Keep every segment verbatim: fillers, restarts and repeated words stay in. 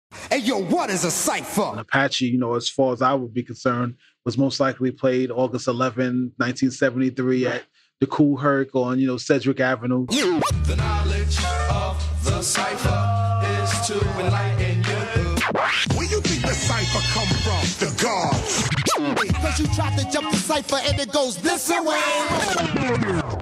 Hey, yo, what is a cipher? An Apache, you know, as far as I would be concerned, was most likely played August eleventh, nineteen seventy-three at the Cool Herc on, you know, Sedgwick Avenue. The knowledge of the cipher is to enlighten you. Where you think the cipher come from? The gods. Cause you tried to jump the cipher and it goes this way.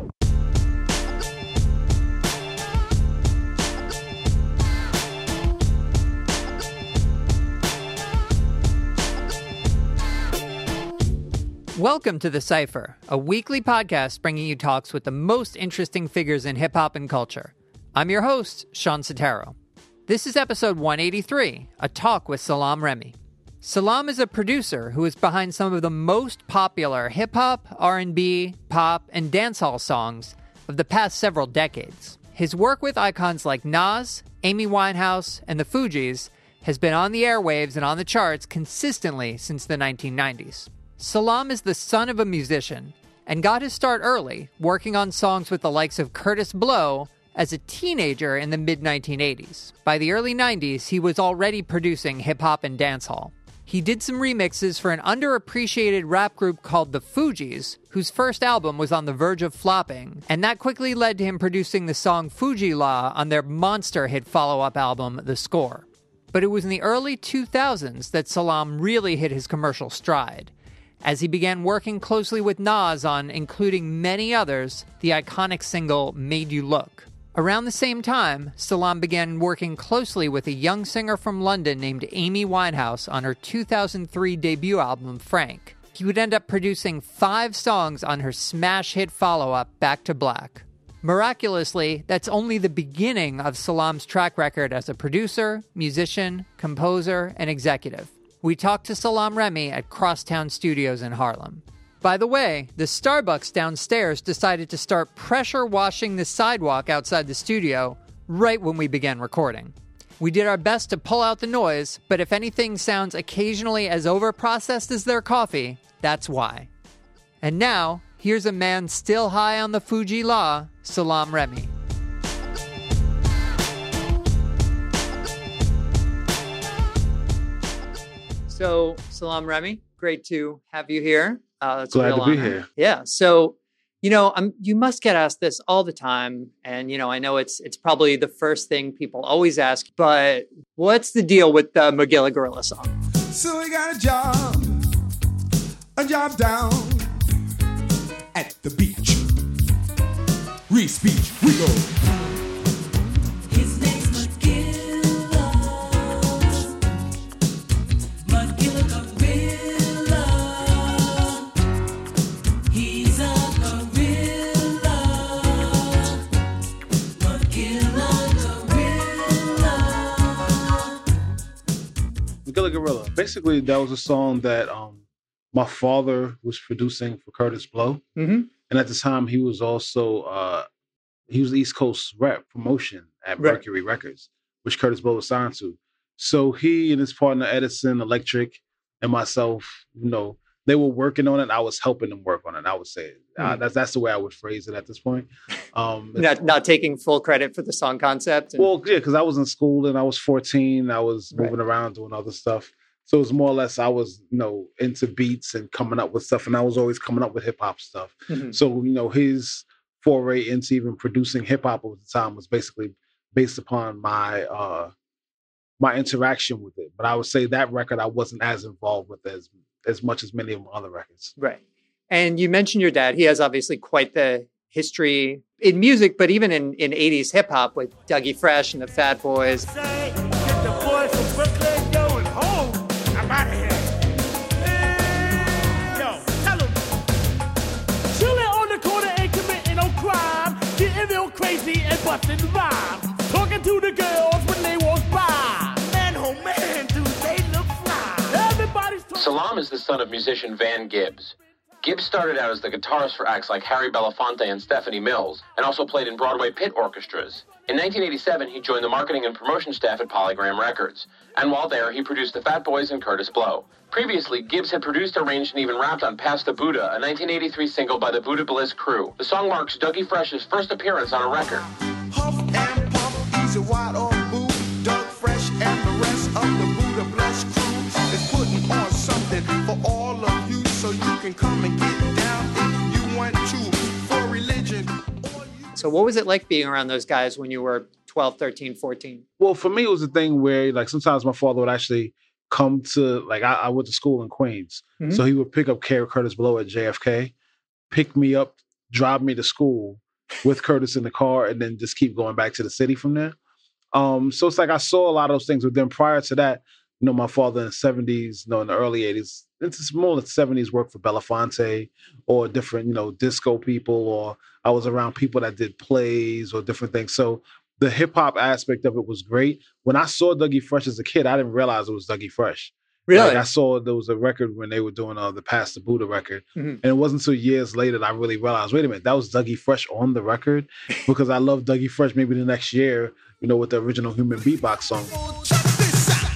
Welcome to The Cypher, a weekly podcast bringing you talks with the most interesting figures in hip-hop and culture. I'm your host, Sean Sotero. This is episode one eighty-three, a talk with Salaam Remi. Salaam is a producer who is behind some of the most popular hip-hop, R and B, pop, and dancehall songs of the past several decades. His work with icons like Nas, Amy Winehouse, and the Fugees has been on the airwaves and on the charts consistently since the nineteen nineties. Salaam is the son of a musician and got his start early, working on songs with the likes of Kurtis Blow as a teenager in the mid nineteen eighties. By the early nineties, he was already producing hip-hop and dancehall. He did some remixes for an underappreciated rap group called the Fugees, whose first album was on the verge of flopping, and that quickly led to him producing the song Fuji La on their monster hit follow-up album, The Score. But it was in the early two thousands that Salaam really hit his commercial stride, as he began working closely with Nas on, including many others, the iconic single Made You Look. Around the same time, Salaam began working closely with a young singer from London named Amy Winehouse on her two thousand three debut album, Frank. He would end up producing five songs on her smash hit follow-up, Back to Black. Miraculously, that's only the beginning of Salaam's track record as a producer, musician, composer, and executive. We talked to Salaam Remi at Crosstown Studios in Harlem. By the way, the Starbucks downstairs decided to start pressure washing the sidewalk outside the studio right when we began recording. We did our best to pull out the noise, but if anything sounds occasionally as overprocessed as their coffee, that's why. And now, here's a man still high on the Fuji La, Salaam Remi. So, Salaam Remi, great to have you here. Uh, it's Glad a real to honor. be here. Yeah. So, you know, I'm, you must get asked this all the time. And, you know, I know it's it's probably the first thing people always ask, but what's the deal with the Magilla Gorilla song? So we got a job, a job down At the beach. Reese Beach, we go. His name's Magilla, Magilla Gorilla. He's a gorilla, Magilla Gorilla. Magilla Gorilla. Basically, that was a song that um, my father was producing for Kurtis Blow. Mm-hmm. And at the time, he was also, uh, he was the East Coast rep promotion at Right. Mercury Records, which Kurtis Blow was signed to. So he and his partner Edison Electric and myself, you know, they were working on it. I was helping them work on it. I would say uh, Hmm. that's that's the way I would phrase it at this point. Um, Not, not taking full credit for the song concept. And, well, yeah, because I was in school and I was fourteen. I was Right. moving around doing other stuff. So it was more or less I was, you know, into beats and coming up with stuff. And I was always coming up with hip hop stuff. Mhm. So, you know, his foray into even producing hip hop over the time was basically based upon my uh, my interaction with it. But I would say that record I wasn't as involved with as as much as many of my other records. Right. And you mentioned your dad. He has obviously quite the history in music, but even in, in eighties hip hop with Dougie Fresh and the Fat Boys. Say, get the boys from Brooklyn going home. I'm out of here. Hey, yo, tell them. Chillin' on the corner ain't committing no crime. Getting real crazy and busting rhymes. Talking to the girls when they walk by. Man, oh man, do they look fly. Everybody's talking. Salaam is the son of musician Van Gibbs. Gibbs started out as the guitarist for acts like Harry Belafonte and Stephanie Mills, and also played in Broadway pit orchestras. In nineteen eighty-seven, he joined the marketing and promotion staff at Polygram Records, and while there, he produced the Fat Boys and Kurtis Blow. Previously, Gibbs had produced, arranged, and even rapped on Past the Buddha, a nineteen eighty-three single by the Buddha Bliss Crew. The song marks Dougie Fresh's first appearance on a record. Huff and puff, easy wide on move, Doug Fresh and the rest of the So what was it like being around those guys when you were twelve, thirteen, fourteen? Well, for me, it was a thing where, like, sometimes my father would actually come to, like, I, I went to school in Queens. Mhm. So he would pick up Curtis Blow at J F K, pick me up, drive me to school with Curtis in the car, and then just keep going back to the city from there. Um, so it's like I saw a lot of those things. But then prior to that, you know, my father in the seventies, you know, in the early eighties, it's more the seventies worked for Belafonte or different, you know, disco people, or I was around people that did plays or different things. So the hip hop aspect of it was great. When I saw Dougie Fresh as a kid, I didn't realize it was Dougie Fresh. Really? Like, I saw there was a record when they were doing uh, the Pass the Buddha record. Mhm. And it wasn't until years later that I really realized, wait a minute, that was Dougie Fresh on the record? Because I loved Dougie Fresh maybe the next year, you know, with the original Human Beatbox song. Check this out.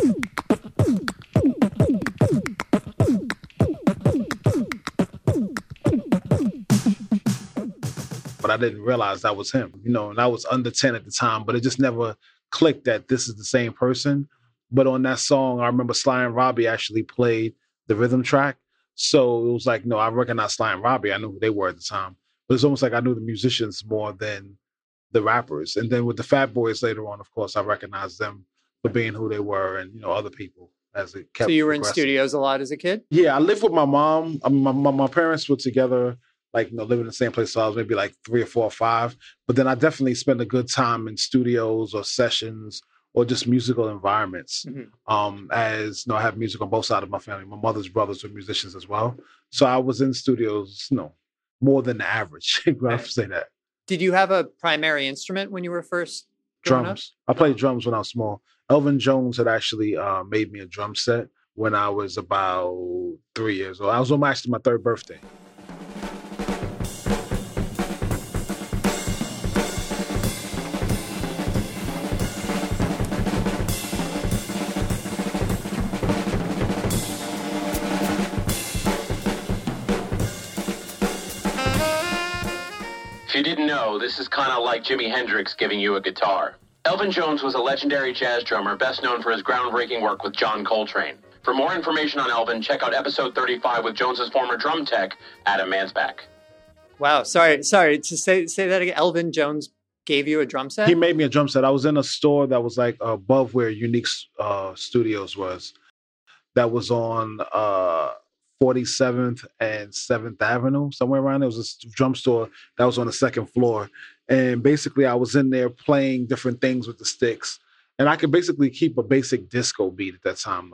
But I didn't realize that was him, you know, and I was under ten at the time, but it just never clicked that this is the same person. But on that song, I remember Sly and Robbie actually played the rhythm track. So it was like, no, I recognized Sly and Robbie. I knew who they were at the time. But it's almost like I knew the musicians more than the rappers. And then with the Fat Boys later on, of course, I recognized them for being who they were and, you know, other people as it kept So you were in progressing. studios a lot as a kid? Yeah, I lived with my mom. I mean, my, my, my parents were together, like, you know, living in the same place. So I was maybe like three or four or five. But then I definitely spent a good time in studios or sessions or just musical environments. Mhm. Um, as you know, I have music on both sides of my family. My mother's brothers were musicians as well. So I was in studios, you know, more than the average. I have to say that. Did you have a primary instrument when you were first growing up? Drums. I played drums when I was small. Elvin Jones had actually uh, made me a drum set when I was about three years old. I was on my, actually my third birthday. If you didn't know, this is kind of like Jimi Hendrix giving you a guitar. Elvin Jones was a legendary jazz drummer, best known for his groundbreaking work with John Coltrane. For more information on Elvin, check out episode thirty-five with Jones's former drum tech, Adam Mansbach. Wow. Sorry. Sorry. To say say that again. Elvin Jones gave you a drum set? He made me a drum set. I was in a store that was like above where Unique uh, Studios was. That was on uh, forty-seventh and seventh Avenue, somewhere around there. It was a drum store that was on the second floor. And basically I was in there playing different things with the sticks. And I could basically keep a basic disco beat at that time.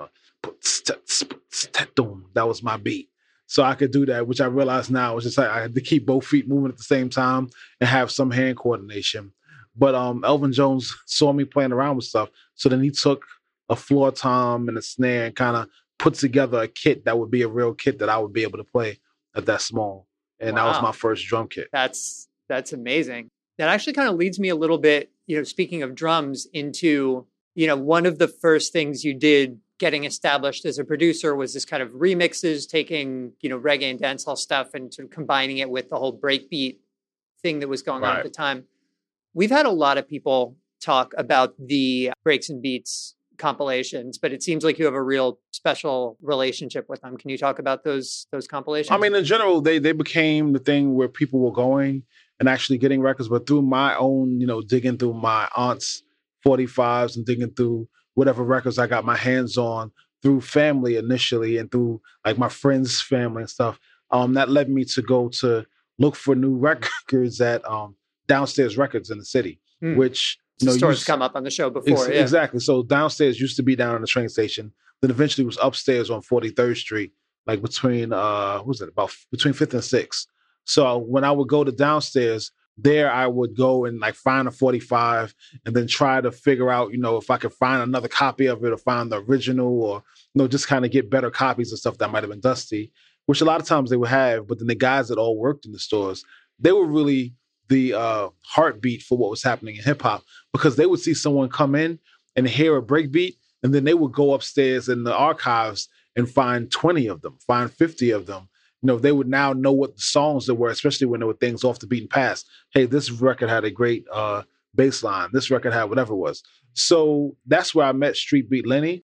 That was my beat. So I could do that, which I realize now was just like I had to keep both feet moving at the same time and have some hand coordination. But um, Elvin Jones saw me playing around with stuff. So then he took a floor tom and a snare and kind of put together a kit that would be a real kit that I would be able to play at that small. And that was Wow. my first drum kit. That's that's amazing. That actually kind of leads me a little bit, you know, speaking of drums, into, you know, one of the first things you did getting established as a producer was this kind of remixes, taking, you know, reggae and dancehall stuff and sort of combining it with the whole breakbeat thing that was going on at Right. the time. We've had a lot of people talk about the Breaks and Beats compilations, but it seems like you have a real special relationship with them. Can you talk about those those compilations? I mean, in general, they they became the thing where people were going and actually getting records, but through my own, you know, digging through my aunt's forty-fives and digging through whatever records I got my hands on through family initially and through like my friends' family and stuff, um, that led me to go to look for new records at um, Downstairs Records in the city, Hmm. which, you know, Stories used- come up on the show before. Ex- yeah. Exactly. So Downstairs used to be down on the train station. Then eventually was upstairs on forty-third Street, like between uh, what was it about between fifth and sixth. So when I would go to Downstairs, there I would go and like find a forty-five, and then try to figure out, you know, if I could find another copy of it or find the original, or you know, just kind of get better copies of stuff that might have been dusty, which a lot of times they would have. But then the guys that all worked in the stores, they were really the uh, heartbeat for what was happening in hip hop, because they would see someone come in and hear a break beat, and then they would go upstairs in the archives and find twenty of them, find fifty of them. You know, they would now know what the songs there were, especially when there were things off the beaten path. Hey, this record had a great uh, bass line. This record had whatever it was. So that's where I met Street Beat Lenny.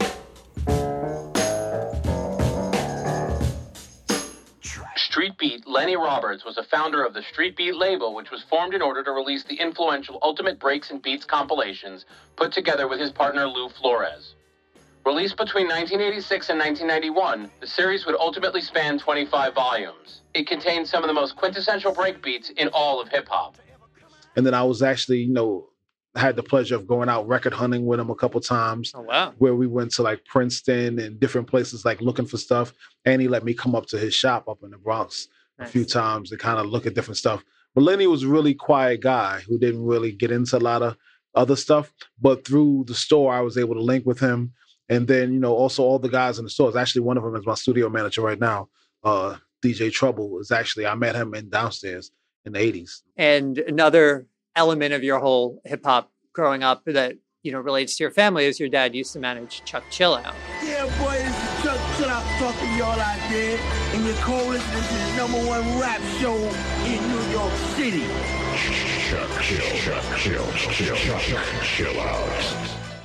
Street Beat Lenny Roberts was a founder of the Street Beat label, which was formed in order to release the influential Ultimate Breaks and Beats compilations put together with his partner Lou Flores. Released between nineteen eighty-six and nineteen ninety-one, the series would ultimately span twenty-five volumes. It contained some of the most quintessential break beats in all of hip-hop. And then I was actually, you know, had the pleasure of going out record hunting with him a couple times. Oh, wow. Where we went to like Princeton and different places like looking for stuff. And he let me come up to his shop up in the Bronx Nice. a few times to kind of look at different stuff. But Lenny was a really quiet guy who didn't really get into a lot of other stuff. But through the store, I was able to link with him. And then, you know, also all the guys in the stores. Actually, one of them is my studio manager right now. Uh, D J Trouble is actually, I met him in downstairs in the eighties. And another element of your whole hip hop growing up that, you know, relates to your family is your dad used to manage Chuck Chillout. Yeah, boy, this is Chuck Chill Out talking to y'all out there. And you're cold listening to the number one rap show in New York City. Chuck Chill, Chuck Chill, Chill, Chuck Chill Out.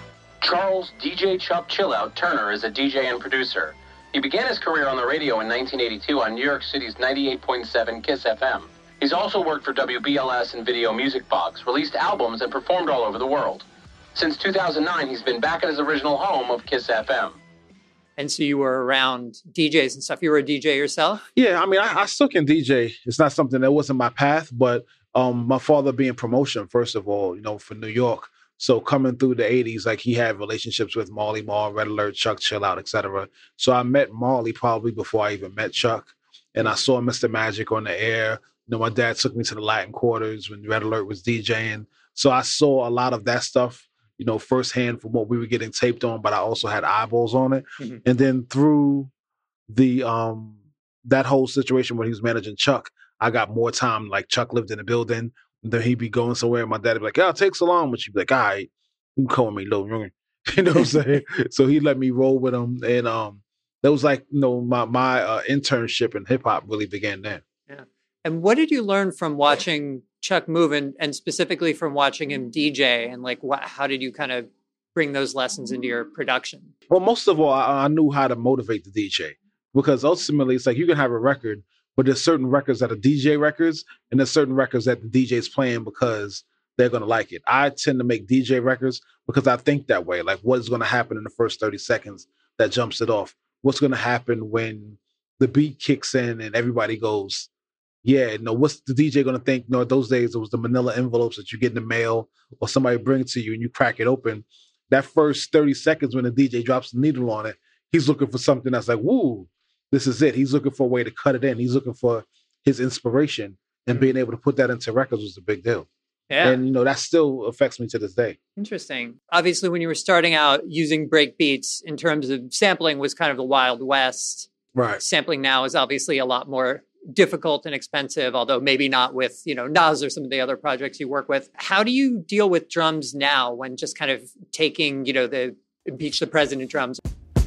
Charles D J Chuck Chillout Turner is a D J and producer. He began his career on the radio in nineteen eighty-two on New York City's ninety-eight point seven KISS F M. He's also worked for W B L S and Video Music Box, released albums, and performed all over the world. Since two thousand nine, he's been back at his original home of KISS F M. And so you were around D Js and stuff. You were a D J yourself? Yeah, I mean, I, I still can D J. It's not something that wasn't my path, but um, my father being promotion, first of all, you know, for New York. So coming through the eighties, like he had relationships with Marley Marl, Red Alert, Chuck Chill Out, et cetera. So I met Marley probably before I even met Chuck. And I saw Mister Magic on the air. You know, my dad took me to the Latin Quarters when Red Alert was DJing. So I saw a lot of that stuff, you know, firsthand from what we were getting taped on, but I also had eyeballs on it. Mm-hmm. And then through the um that whole situation when he was managing Chuck, I got more time. Like Chuck lived in the building. Then he'd be going somewhere, and my dad would be like, "Oh, it takes so long," but she'd be like, "All right, you can call me Lil Young." You know what I'm saying? So he let me roll with him, and um, that was like, you know, my my uh, internship in hip hop really began then. Yeah. And what did you learn from watching Chuck move, and, and specifically from watching him D J? And like, what, how did you kind of bring those lessons into your production? Well, most of all, I, I knew how to motivate the D J, because ultimately it's like you can have a record, but there's certain records that are D J records, and there's certain records that the D J's playing because they're going to like it. I tend to make D J records because I think that way. Like, what is going to happen in the first thirty seconds that jumps it off? What's going to happen when the beat kicks in and everybody goes, yeah, no, what's the D J going to think? No, those days it was the manila envelopes that you get in the mail or somebody brings it to you and you crack it open. That first thirty seconds when the D J drops the needle on it, he's looking for something that's like, woo, this is it. He's looking for a way to cut it in. He's looking for his inspiration, and being able to put that into records was a big deal. Yeah. And, you know, that still affects me to this day. Interesting. Obviously, when you were starting out using break beats in terms of sampling was kind of the Wild West. Right. Sampling now is obviously a lot more difficult and expensive, although maybe not with, you know, Nas or some of the other projects you work with. How do you deal with drums now when just kind of taking, you know, the Impeach the President drums?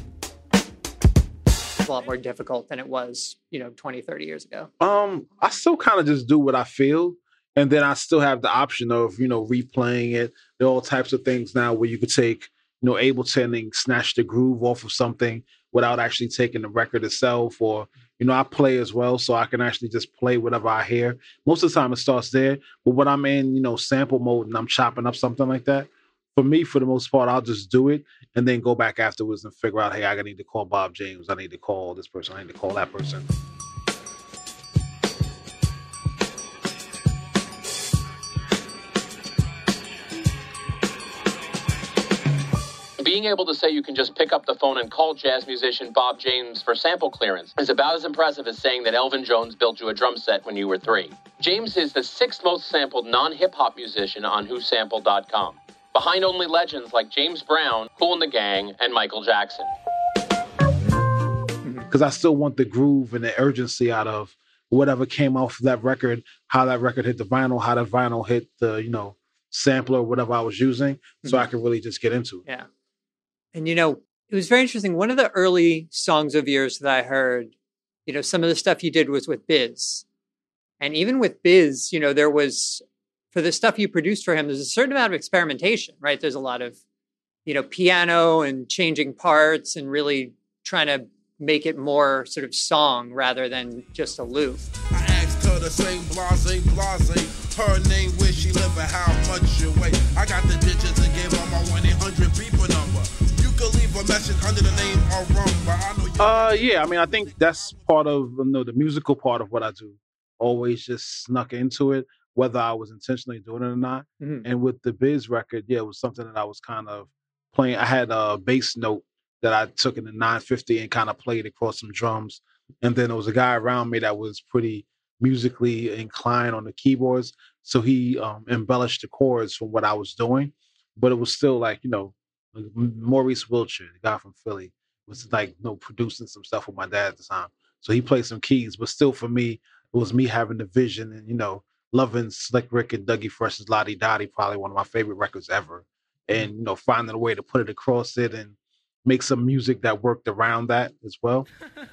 A lot more difficult than it was, you know, twenty, thirty years ago. Um, I still kind of just do what I feel. And then I still have the option of, you know, replaying it. There are all types of things now where you could take, you know, Ableton and snatch the groove off of something without actually taking the record itself. Or, you know, I play as well, so I can actually just play whatever I hear. Most of the time it starts there. But when I'm in, you know, sample mode and I'm chopping up something like that, for me, for the most part, I'll just do it and then go back afterwards and figure out, hey, I need to call Bob James. I need to call this person. I need to call that person. Being able to say you can just pick up the phone and call jazz musician Bob James for sample clearance is about as impressive as saying that Elvin Jones built you a drum set when you were three. James is the sixth most sampled non-hip-hop musician on who sample dot com, behind only legends like James Brown, Kool and the Gang, and Michael Jackson. Because I still want the groove and the urgency out of whatever came off that record, how that record hit the vinyl, how the vinyl hit the, you know, sampler or whatever I was using, so I could really just get into it. Yeah. And, you know, it was very interesting. One of the early songs of yours that I heard, you know, some of the stuff you did was with Biz. And even with Biz, you know, there was, for the stuff you produced for him, there's a certain amount of experimentation, right? There's a lot of, you know, piano and changing parts and really trying to make it more sort of song rather than just a loop. I her the same blase, blase. Her name, where she live, and how much she weigh. I got the digits and gave her my one eight hundred beeper number. You can leave a message under the name of Rum, but I know you. Uh, yeah, I mean, I think that's part of, you know, the musical part of what I do. Always just snuck into it, whether I was intentionally doing it or not. Mhm. And with the Biz record, yeah, it was something that I was kind of playing. I had a bass note that I took in the nine fifty and kind of played across some drums. And then there was a guy around me that was pretty musically inclined on the keyboards. So he um, embellished the chords from what I was doing. But it was still like, you know, Maurice Wiltshire, the guy from Philly, was like, you know, producing some stuff with my dad at the time. So he played some keys. But still for me, it was me having the vision and, you know, loving Slick Rick and Dougie Fresh's Lottie Dottie, probably one of my favorite records ever. And, you know, finding a way to put it across it and make some music that worked around that as well.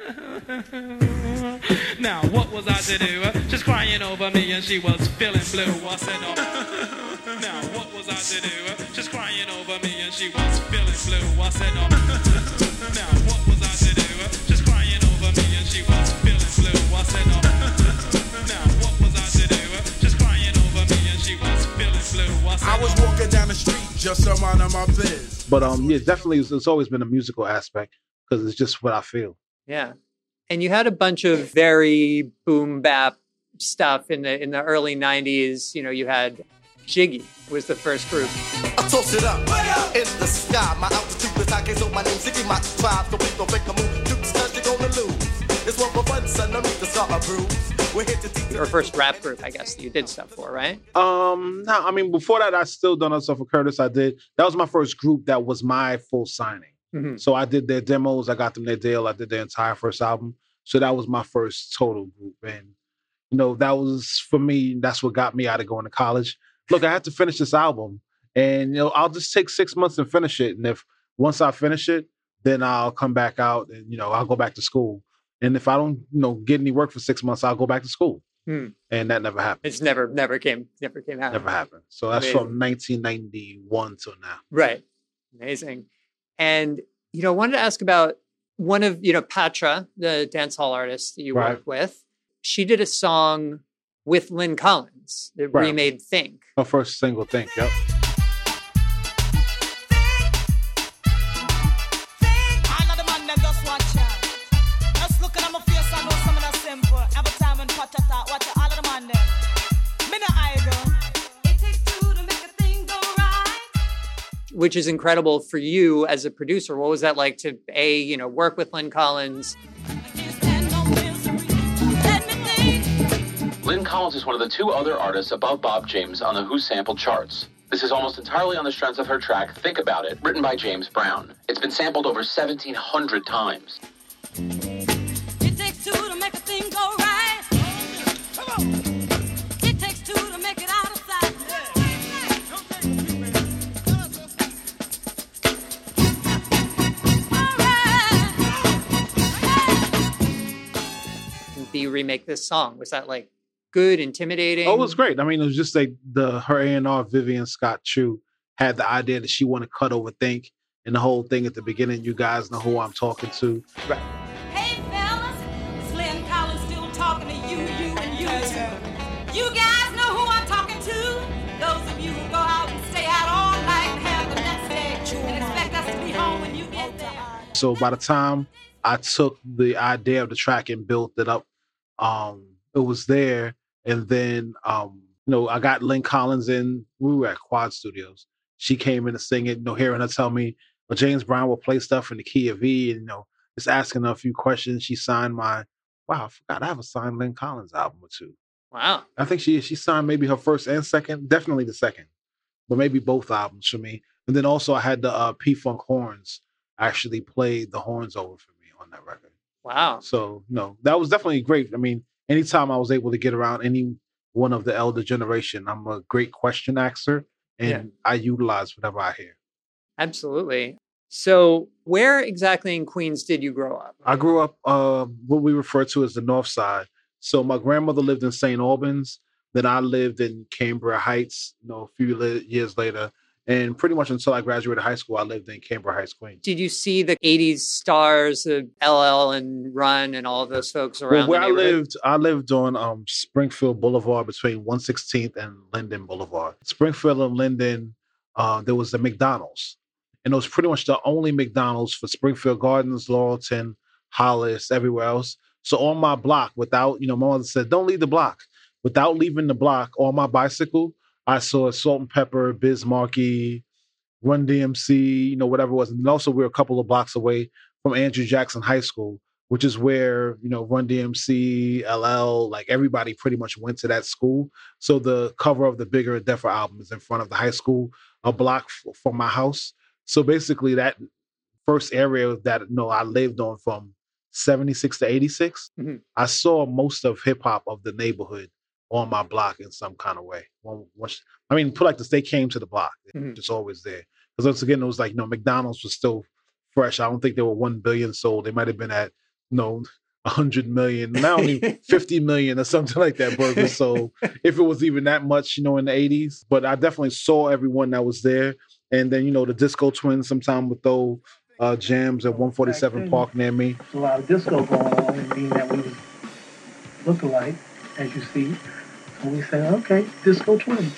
Now, what was I to do? Just crying over me and she was feeling blue. I said, oh. Now, what was I to do? Just crying over me and she was feeling blue. I said, oh. Now, what was I to do? Just crying over me and she was feeling blue. I said, oh. Now, what was I to do? Just crying over me and she was feeling blue. I said, I was walking down the street, just minding my biz. But um, yeah, definitely, it's, it's always been a musical aspect because it's just what I feel. Yeah. And you had a bunch of very boom bap stuff in the in the early nineties. You know, you had Jiggy was the first group. I toss it up in the sky. My altitude is high, so my name's Ziggy. My tribe, so please don't make a move. Duke's cause you're gonna lose. It's one for fun, son. No need to start a bruise. We're here to teach. Your first rap group, I guess, that you did stuff for, right? Um, no, I mean, before that, I still done other stuff for Curtis. I did. That was my first group that was my full signing. Mm-hmm. So I did their demos. I got them their deal. I did their entire first album. So that was my first total group. And, you know, that was, for me, that's what got me out of going to college. Look, I had to finish this album. And, you know, I'll just take six months and finish it. And if once I finish it, then I'll come back out and, you know, I'll go back to school. And if I don't, you know, get any work for six months, I'll go back to school. Hmm. And that never happened. It's never, never came, never came out. Never happened. So that's Amazing. from nineteen ninety-one till now. Right. Amazing. And, you know, I wanted to ask about one of, you know, Patra, the dance hall artist that you Right. worked with. She did a song with Lynn Collins that Right. remade Think. Her first single, Think, yep. I know the man them just watch ya. Just looking at my face, I know some of the simple. Every time when Pat chat, watch ya, all of the man them. Me no idol. It takes two to make a thing go right. Which is incredible for you as a producer. What was that like to, A, you know, work with Lynn Collins? I can't stand no misery. Let me think. Lynn Collins is one of the two other artists above Bob James on the Who Sampled charts. This is almost entirely on the strength of her track, Think About It, written by James Brown. It's been sampled over seventeen hundred times. It takes two to make a thing go right. Come on. It takes two to make it out of sight. And B, remake this song. Was that like good, intimidating? Oh, it was great. I mean, it was just like the her A and R, Vivian Scott Chu, had the idea that she wanted to cut over Think, and the whole thing at the beginning, you guys know who I'm talking to. Right. Hey fellas, it's Lynn Collins still talking to you, you and you too. You guys know who I'm talking to. Those of you who go out and stay out all night and have the next day and expect us to be home when you get there. So by the time I took the idea of the track and built it up, um, it was there. And then, um, you know, I got Lynn Collins in. We were at Quad Studios. She came in to sing it. You know, hearing her tell me, well, James Brown will play stuff in the key of E, and, you know, just asking her a few questions. She signed my, wow, I forgot I have a signed Lynn Collins album or two. Wow. I think she she signed maybe her first and second, definitely the second, but maybe both albums for me. And then also I had the uh, P-Funk horns actually played the horns over for me on that record. Wow. So, no, that was definitely great. I mean, anytime I was able to get around any one of the elder generation, I'm a great question asker, and Yeah. I utilize whatever I hear. Absolutely. So where exactly in Queens did you grow up? I grew up uh, what we refer to as the North Side. So my grandmother lived in Saint Albans. Then I lived in Cambria Heights, you know, a few li- years later. And pretty much until I graduated high school, I lived in Cambridge Heights, Queens. Did you see the eighties stars, the L L and Run and all of those folks around Well, where the I neighborhood? lived, I lived on um, Springfield Boulevard between one sixteenth and Linden Boulevard. Springfield and Linden, uh, there was the McDonald's. And it was pretty much the only McDonald's for Springfield Gardens, Laurelton, Hollis, everywhere else. So on my block, without, you know, my mother said, don't leave the block. Without leaving the block, on my bicycle, I saw Salt and Pepper, Biz Markie, Run D M C, you know, whatever it was. And also we were a couple of blocks away from Andrew Jackson High School, which is where, you know, Run D M C, L L, like everybody pretty much went to that school. So the cover of the Bigger and Deffer album is in front of the high school, a block f- from my house. So basically that first area that, you know, I lived on from seventy-six to eighty-six, mm-hmm. I saw most of hip hop of the neighborhood on my block in some kind of way. I mean, put like this, they came to the block. Mm-hmm. It's always there. Because once again, it was like, you know, McDonald's was still fresh. I don't think they were one billion sold. They might have been at, you know, one hundred million, now only fifty million or something like that burger. So if it was even that much, you know, in the eighties. But I definitely saw everyone that was there. And then, you know, the Disco Twins sometime would throw uh, jams at one forty-seven Park near me. There's a lot of disco going on, and being that we look alike, as you see. And we say, okay, Disco Twins.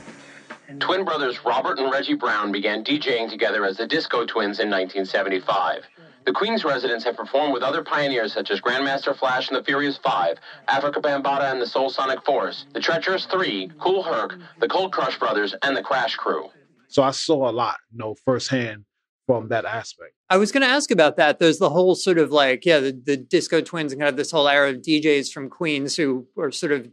And Twin brothers Robert and Reggie Brown began DJing together as the Disco Twins in nineteen seventy-five. The Queens residents have performed with other pioneers such as Grandmaster Flash and the Furious Five, Africa Bambaataa and the Soul Sonic Force, the Treacherous Three, Kool Herc, the Cold Crush Brothers, and the Crash Crew. So I saw a lot, you know, firsthand from that aspect. I was going to ask about that. There's the whole sort of like, yeah, the, the Disco Twins and kind of this whole era of D Js from Queens who are sort of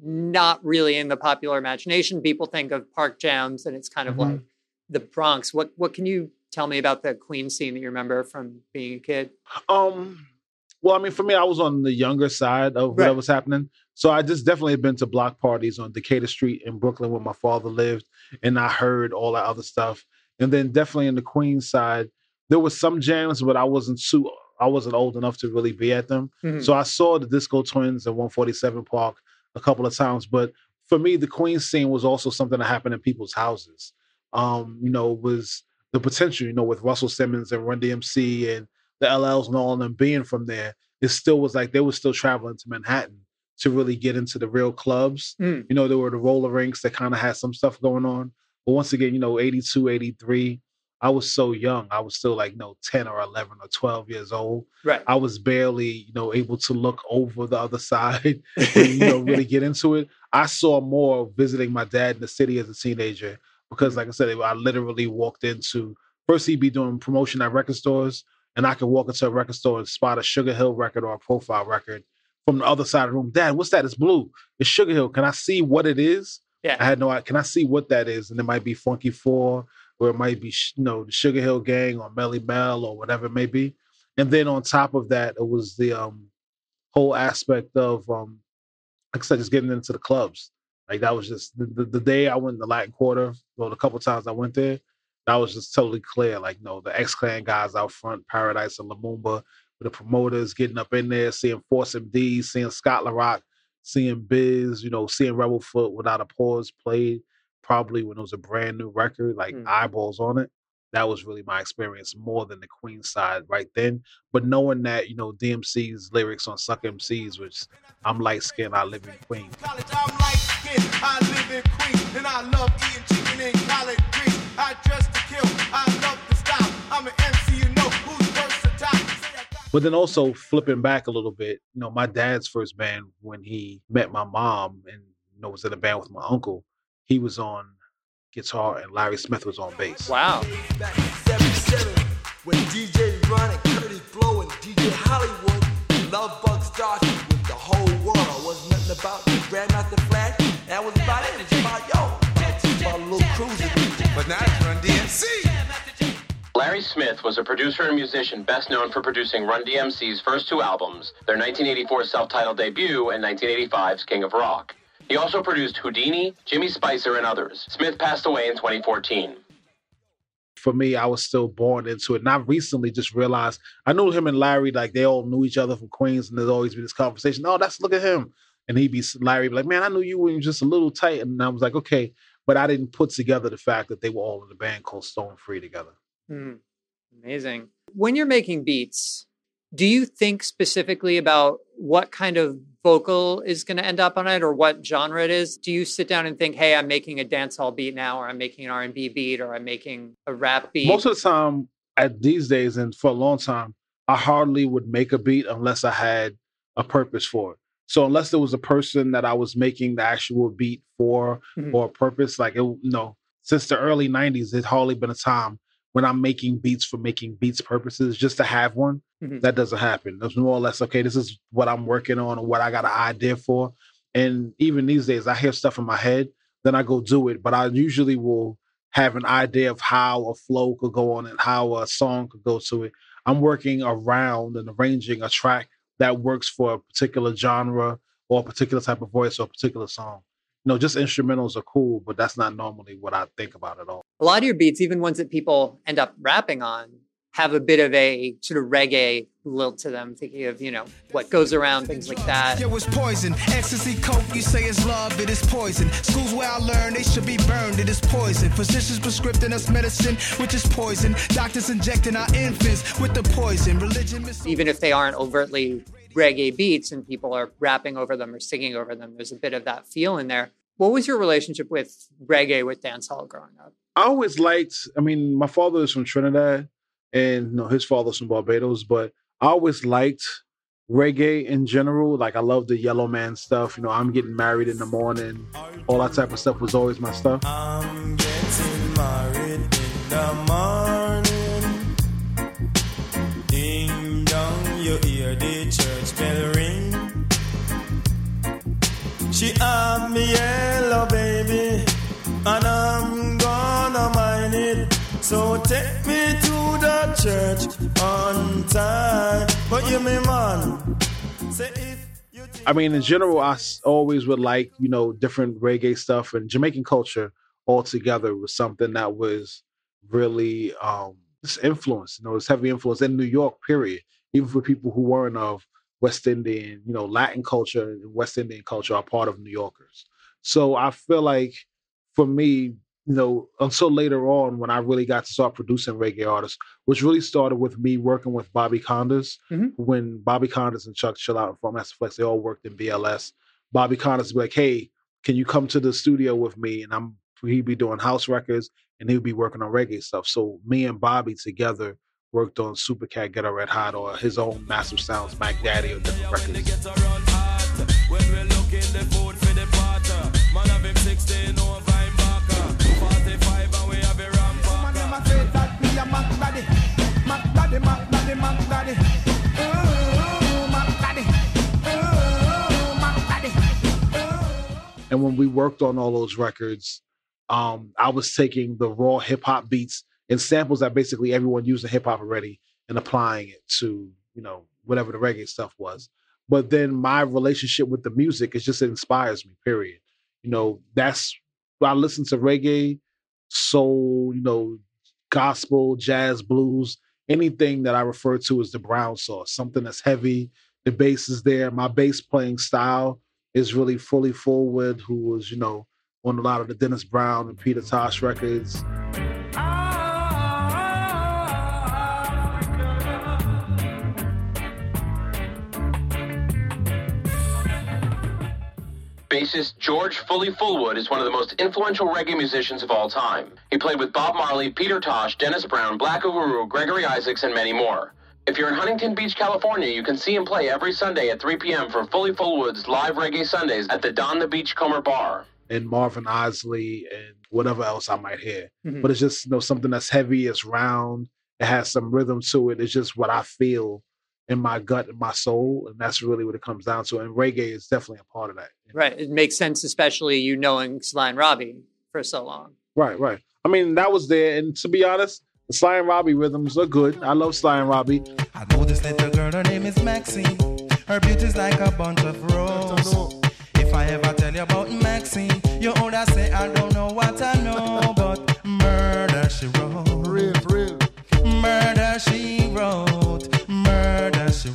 not really in the popular imagination. People think of park jams and it's kind of mm-hmm. like the Bronx. What what can you tell me about the Queens scene that you remember from being a kid? Um, well, I mean, for me, I was on the younger side of what right. was happening. So I just definitely been to block parties on Decatur Street in Brooklyn where my father lived. And I heard all that other stuff. And then definitely in the Queens side, there was some jams, but I wasn't too, I wasn't old enough to really be at them. Mm-hmm. So I saw the Disco Twins at one forty-seven Park a couple of times. But for me, the Queens scene was also something that happened in people's houses. Um, you know, was the potential, you know, with Russell Simmons and Run D M C and the L Ls and all of them being from there, it still was like they were still traveling to Manhattan to really get into the real clubs. Mm. You know, there were the roller rinks that kind of had some stuff going on. But once again, you know, eighty-two, eighty-three, I was so young. I was still like, you know, ten or eleven or twelve years old. Right. I was barely, you know, able to look over the other side and, you know, really get into it. I saw more visiting my dad in the city as a teenager because, like I said, I literally walked into, first he'd be doing promotion at record stores, and I could walk into a record store and spot a Sugar Hill record or a Profile record from the other side of the room. Dad, what's that? It's blue. It's Sugar Hill. Can I see what it is? Yeah. I had no idea. Can I see what that is? And it might be Funky Four, or it might be, you know, the Sugar Hill Gang or Melly Mel or whatever it may be. And then on top of that, it was the um, whole aspect of, um, like I said, just getting into the clubs. Like that was just the, the, the day I went in the Latin Quarter, well, the couple times I went there, that was just totally clear. Like, no, the X-Clan guys out front, Paradise and Lumumba, with the promoters getting up in there, seeing Force M D, seeing Scott LaRock, seeing Biz, you know, seeing Rebel Foot Without a Pause played probably when it was a brand new record, like mm. eyeballs on it. That was really my experience more than the Queen side right then. But knowing that, you know, D M C's lyrics on Suck M Cs, which I'm light skinned, I live in Queens. I'm light skinned, I live in Queens, and I love eating chicken and collard greens. I dress to kill, I love the style. I'm an M C, you know, who's versatile. But then also flipping back a little bit, you know, my dad's first band, when he met my mom and, you know, was in a band with my uncle, he was on guitar and Larry Smith was on bass. Wow. Back in seventy-seven, when D J Ron and Curtis Blow and D J Hollywood, Love Bug started with the whole world. Wasn't nothing about Grandmaster Flash. That was about it. It's about yo. It's about a little cruising. But now it's Run D M C. Larry Smith was a producer and musician best known for producing Run D M C's first two albums, their nineteen eighty-four self-titled debut and nineteen eighty-five's King of Rock. He also produced Houdini, Jimmy Spicer, and others. Smith passed away in twenty fourteen. For me, I was still born into it. And I recently just realized, I knew him and Larry, like they all knew each other from Queens, and there's always been this conversation, oh, that's, look at him. And he'd be, Larry be like, man, I knew you when you were just a little tight. And I was like, okay, but I didn't put together the fact that they were all in a band called Stone Free together. Mm, amazing. When you're making beats, do you think specifically about what kind of vocal is going to end up on it or what genre it is? Do you sit down and think, hey, I'm making a dancehall beat now, or I'm making an R and B beat, or I'm making a rap beat? Most of the time, at these days, and for a long time, I hardly would make a beat unless I had a purpose for it. So unless there was a person that I was making the actual beat for mm-hmm. or a purpose, like, it, you know, since the early nineties, there's hardly been a time when I'm making beats for making beats purposes just to have one. Mm-hmm. That doesn't happen. It's more or less, okay, this is what I'm working on or what I got an idea for. And even these days, I hear stuff in my head, then I go do it. But I usually will have an idea of how a flow could go on and how a song could go to it. I'm working around and arranging a track that works for a particular genre or a particular type of voice or a particular song. You know, just instrumentals are cool, but that's not normally what I think about at all. A lot of your beats, even ones that people end up rapping on, have a bit of a sort of reggae lilt to them, thinking of, you know, what goes around, things like that. Yo, it's poison. Ecstasy, coke, you say it's love, it is poison. Schools where I learn, they should be burned, it is poison. Physicians prescribing us medicine, which is poison. Doctors injecting our infants with the poison. Religion mis- Even if they aren't overtly reggae beats and people are rapping over them or singing over them, there's a bit of that feel in there. What was your relationship with reggae, with dancehall growing up? I always liked, I mean, my father is from Trinidad and you know, his father's from Barbados, but I always liked reggae in general. Like, I love the Yellow Man stuff. You know, I'm getting married in the morning. All that type of stuff was always my stuff. I'm getting married in the morning. Ding dong, you hear the church bell ring. She had me yellow baby, and I'm gonna mind it. So take me to the church on time. But you me man. Say if you I mean, in general, I always would like, you know, different reggae stuff, and Jamaican culture altogether was something that was really um, just influence. You know, it's heavy influence in New York, period. Even for people who weren't of West Indian, you know, Latin culture and West Indian culture are part of New Yorkers. So I feel like for me, you know, until later on when I really got to start producing reggae artists, which really started with me working with Bobby Condas. Mm-hmm. When Bobby Condas and Chuck Chill Out and From Master Flex, they all worked in B L S. Bobby Condas would be like, hey, can you come to the studio with me? And I'm he'd be doing house records and he'd be working on reggae stuff. So me and Bobby together worked on Super Cat, Get a Red Hot, or his own Massive Sounds, Mac Daddy, or different records. when we're looking the food for the potter, man have him sixteen over in Baka, forty-five and we have a ram packer. Man, I say that me a Mac Daddy, Mac Daddy, Mac Daddy, Mac Daddy. Ooh, Mac Daddy, ooh, Mac Daddy. And when we worked on all those records, um, I was taking the raw hip hop beats and samples that basically everyone used in hip hop already and applying it to, you know, whatever the reggae stuff was. But then my relationship with the music is just, it inspires me, period. You know, that's, I listen to reggae, soul, you know, gospel, jazz, blues, anything that I refer to as the brown sauce, something that's heavy. The bass is there. My bass playing style is really Fully Forward, who was, you know, on a lot of the Dennis Brown and Peter Tosh records. Bassist George Fully Fullwood is one of the most influential reggae musicians of all time. He played with Bob Marley, Peter Tosh, Dennis Brown, Black Uhuru, Gregory Isaacs, and many more. If you're in Huntington Beach, California, you can see him play every Sunday at three p.m. for Fully Fullwood's live reggae Sundays at the Don the Beachcomber Bar. And Marvin Isley and whatever else I might hear. Mm-hmm. But it's just, you know, something that's heavy, it's round, it has some rhythm to it. It's just what I feel in my gut and my soul, and that's really what it comes down to. And reggae is definitely a part of that. Right. It makes sense, especially you knowing Sly and Robbie for so long. Right, right. I mean, that was there, and to be honest, the Sly and Robbie rhythms are good. I love Sly and Robbie. I know this little girl, her name is Maxine. Her beauty's like a bunch of roses. If I ever tell you about Maxine, you ought to say I don't know what I know, but murder she wrote. Real, real. Murder she wrote. Murder she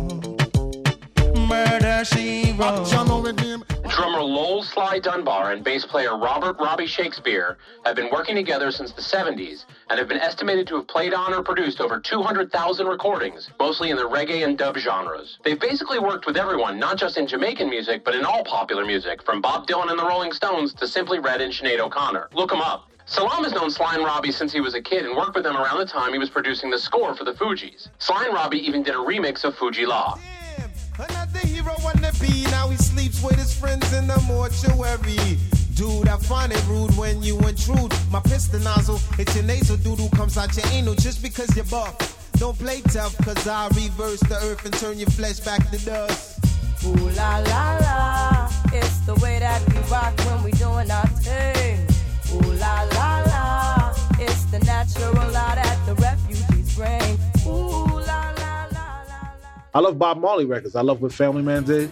wrote. Murder she wrote. Drummer Lowell Sly Dunbar and bassist bass player Robert Robbie Shakespeare have been working together since the seventies and have been estimated to have played on or produced over two hundred thousand recordings, mostly in the reggae and dub genres. They've basically worked with everyone, not just in Jamaican music, but in all popular music, from Bob Dylan and the Rolling Stones to Simply Red and Sinead O'Connor. Look them up. Salam has known Sly and Robbie since he was a kid and worked with them around the time he was producing the score for the Fugees. Sly and Robbie even did a remix of Fuji Law. Another hero wanna be, now he sleeps with his friends in the mortuary. Dude, I find it rude when you intrude. My pistol nozzle, it's your nasal doodle comes out your anal just because you're buff. Don't play tough, cause I reverse the earth and turn your flesh back to dust. Ooh la la la, it's the way that we rock when we doing our thing. Ooh la la la, it's the natural law that the refugees bring. Ooh la la la la. I love Bob Marley records. I love what Family Man did.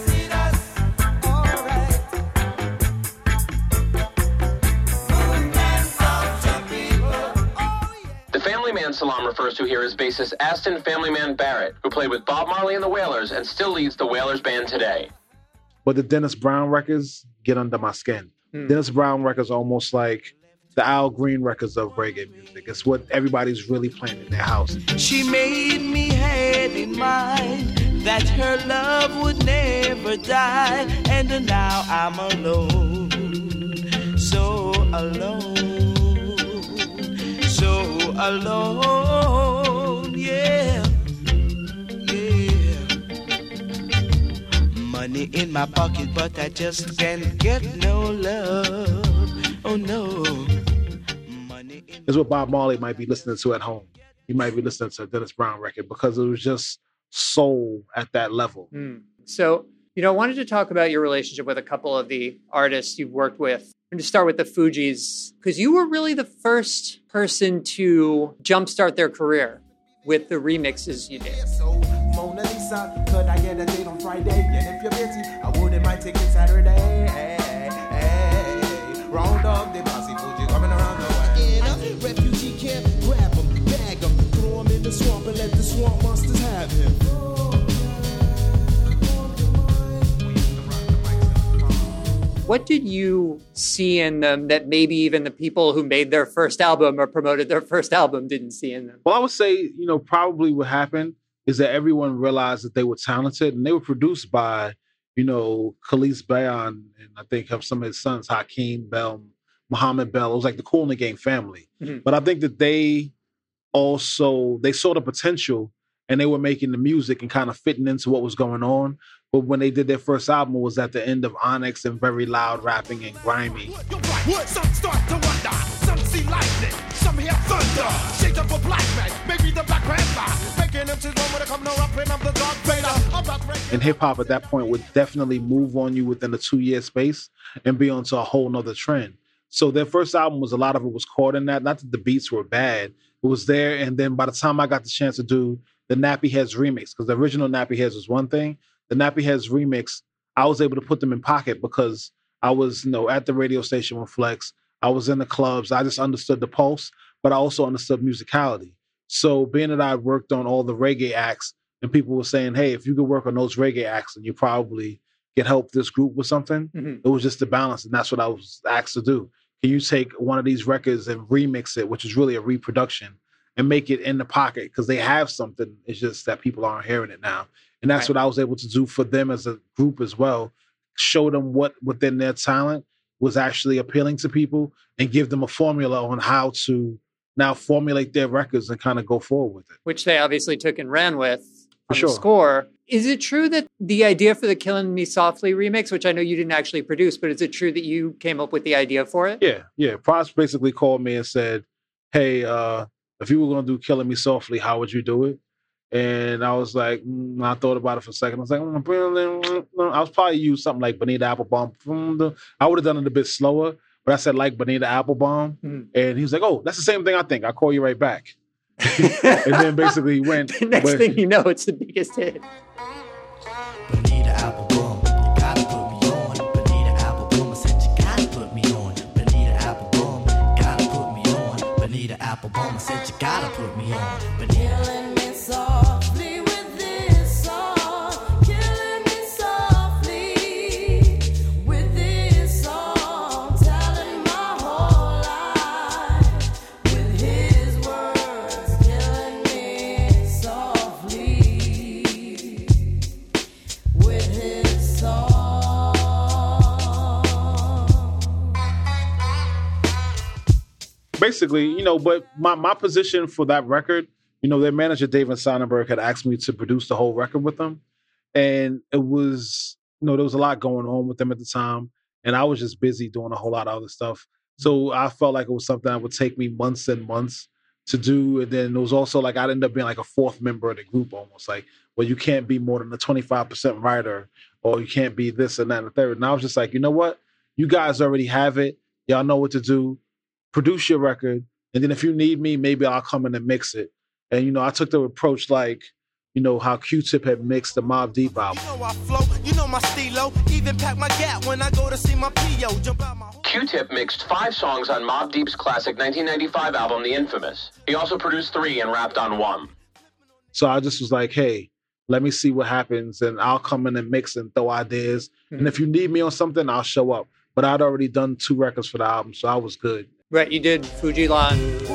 The Family Man Salam refers to here is bassist Aston Family Man Barrett, who played with Bob Marley and the Wailers and still leads the Wailers band today. But the Dennis Brown records get under my skin. Hmm. Dennis Brown records are almost like the Al Green records of reggae music. It's what everybody's really playing in their house. She made me have in mind that her love would never die, and now I'm alone, so alone, so alone, yeah, yeah. Money in my pocket, but I just can't get no love, oh no. Is what Bob Marley might be listening to at home. He might be listening to a Dennis Brown record because it was just soul at that level. Mm. So, you know, I wanted to talk about your relationship with a couple of the artists you've worked with. And to start with the Fugees, because you were really the first person to jumpstart their career with the remixes you did. So, Mona Lisa, could I get a date on Friday? And if you're busy, I wouldn't mind taking Saturday. Hey, hey, round up the bossy Fuji coming around the way. Refugee camp, grab him, bag him, throw him in the swamp and let the swamp monsters have him. What did you see in them that maybe even the people who made their first album or promoted their first album didn't see in them? Well, I would say, you know, probably what happened is that everyone realized that they were talented, and they were produced by, you know, Khalees Bayon and I think of some of his sons, Hakeem Bell, Muhammad Bell. It was like the Kool and the Gang family. Mm-hmm. But I think that they also, they saw the potential and they were making the music and kind of fitting into what was going on. But when they did their first album, it was at the end of Onyx and very loud rapping and grimy. Some start to wonder, some see lightning, some hear thunder. Shades of a black man, maybe the Black Panther. Making them to one when they come no up and I'm the Darth Vader. And hip hop at that point would definitely move on you within a two year space and be onto a whole nother trend. So their first album was, a lot of it was caught in that. Not that the beats were bad. It was there. And then by the time I got the chance to do the Nappy Heads remix, because the original Nappy Heads was one thing, the Nappy Heads remix, I was able to put them in pocket because I was, you know, at the radio station with Flex. I was in the clubs. I just understood the pulse, but I also understood musicality. So being that I worked on all the reggae acts and people were saying, hey, if you could work on those reggae acts, then you probably get help this group with something. Mm-hmm. It was just the balance. And that's what I was asked to do. Can you take one of these records and remix it, which is really a reproduction, and make it in the pocket? Because they have something. It's just that people aren't hearing it now. And that's right. What I was able to do for them as a group as well. Show them what within their talent was actually appealing to people and give them a formula on how to now formulate their records and kind of go forward with it. Which they obviously took and ran with on for sure. The score. Is it true that the idea for the Killing Me Softly remix, which I know you didn't actually produce, but is it true that you came up with the idea for it? Yeah, yeah. Props basically called me and said, hey, uh, if you were going to do Killing Me Softly, how would you do it? And I was like, mm, I thought about it for a second. I was like, mm, I was probably use something like Bonita Applebaum. I would have done it a bit slower, but I said like Bonita Applebaum. Mm. And he was like, oh, that's the same thing I think. I'll call you right back. And then basically he went. The next went, thing you know, it's the biggest hit. Bonita Applebaum, you gotta put me on. Bonita Applebaum, I said you gotta put me on. Bonita Applebaum, gotta put me on. Bonita Applebaum, I said you gotta put me on. Killing me softly with this song. Killing me softly with this song. basically, you know, but my, my position for that record, you know, their manager, David Sonnenberg, had asked me to produce the whole record with them. And it was, you know, there was a lot going on with them at the time. And I was just busy doing a whole lot of other stuff. So I felt like it was something that would take me months and months to do. And then it was also like I'd end up being like a fourth member of the group almost. Like, well, you can't be more than a twenty-five percent writer, or you can't be this and that and the third. And I was just like, you know what? You guys already have it. Y'all know what to do. Produce your record. And then if you need me, maybe I'll come in and mix it. And, you know, I took the approach like, you know, how Q-Tip had mixed the Mobb Deep album. You know I flow, you know my stilo, even pack my gap when I go to see my P O. Jump out my Q-Tip mixed five songs on Mobb Deep's classic nineteen ninety-five album, The Infamous. He also produced three and rapped on one. So I just was like, hey, let me see what happens, and I'll come in and mix and throw ideas. Mm-hmm. And if you need me on something, I'll show up. But I'd already done two records for the album, so I was good. Right, you did Fujilan.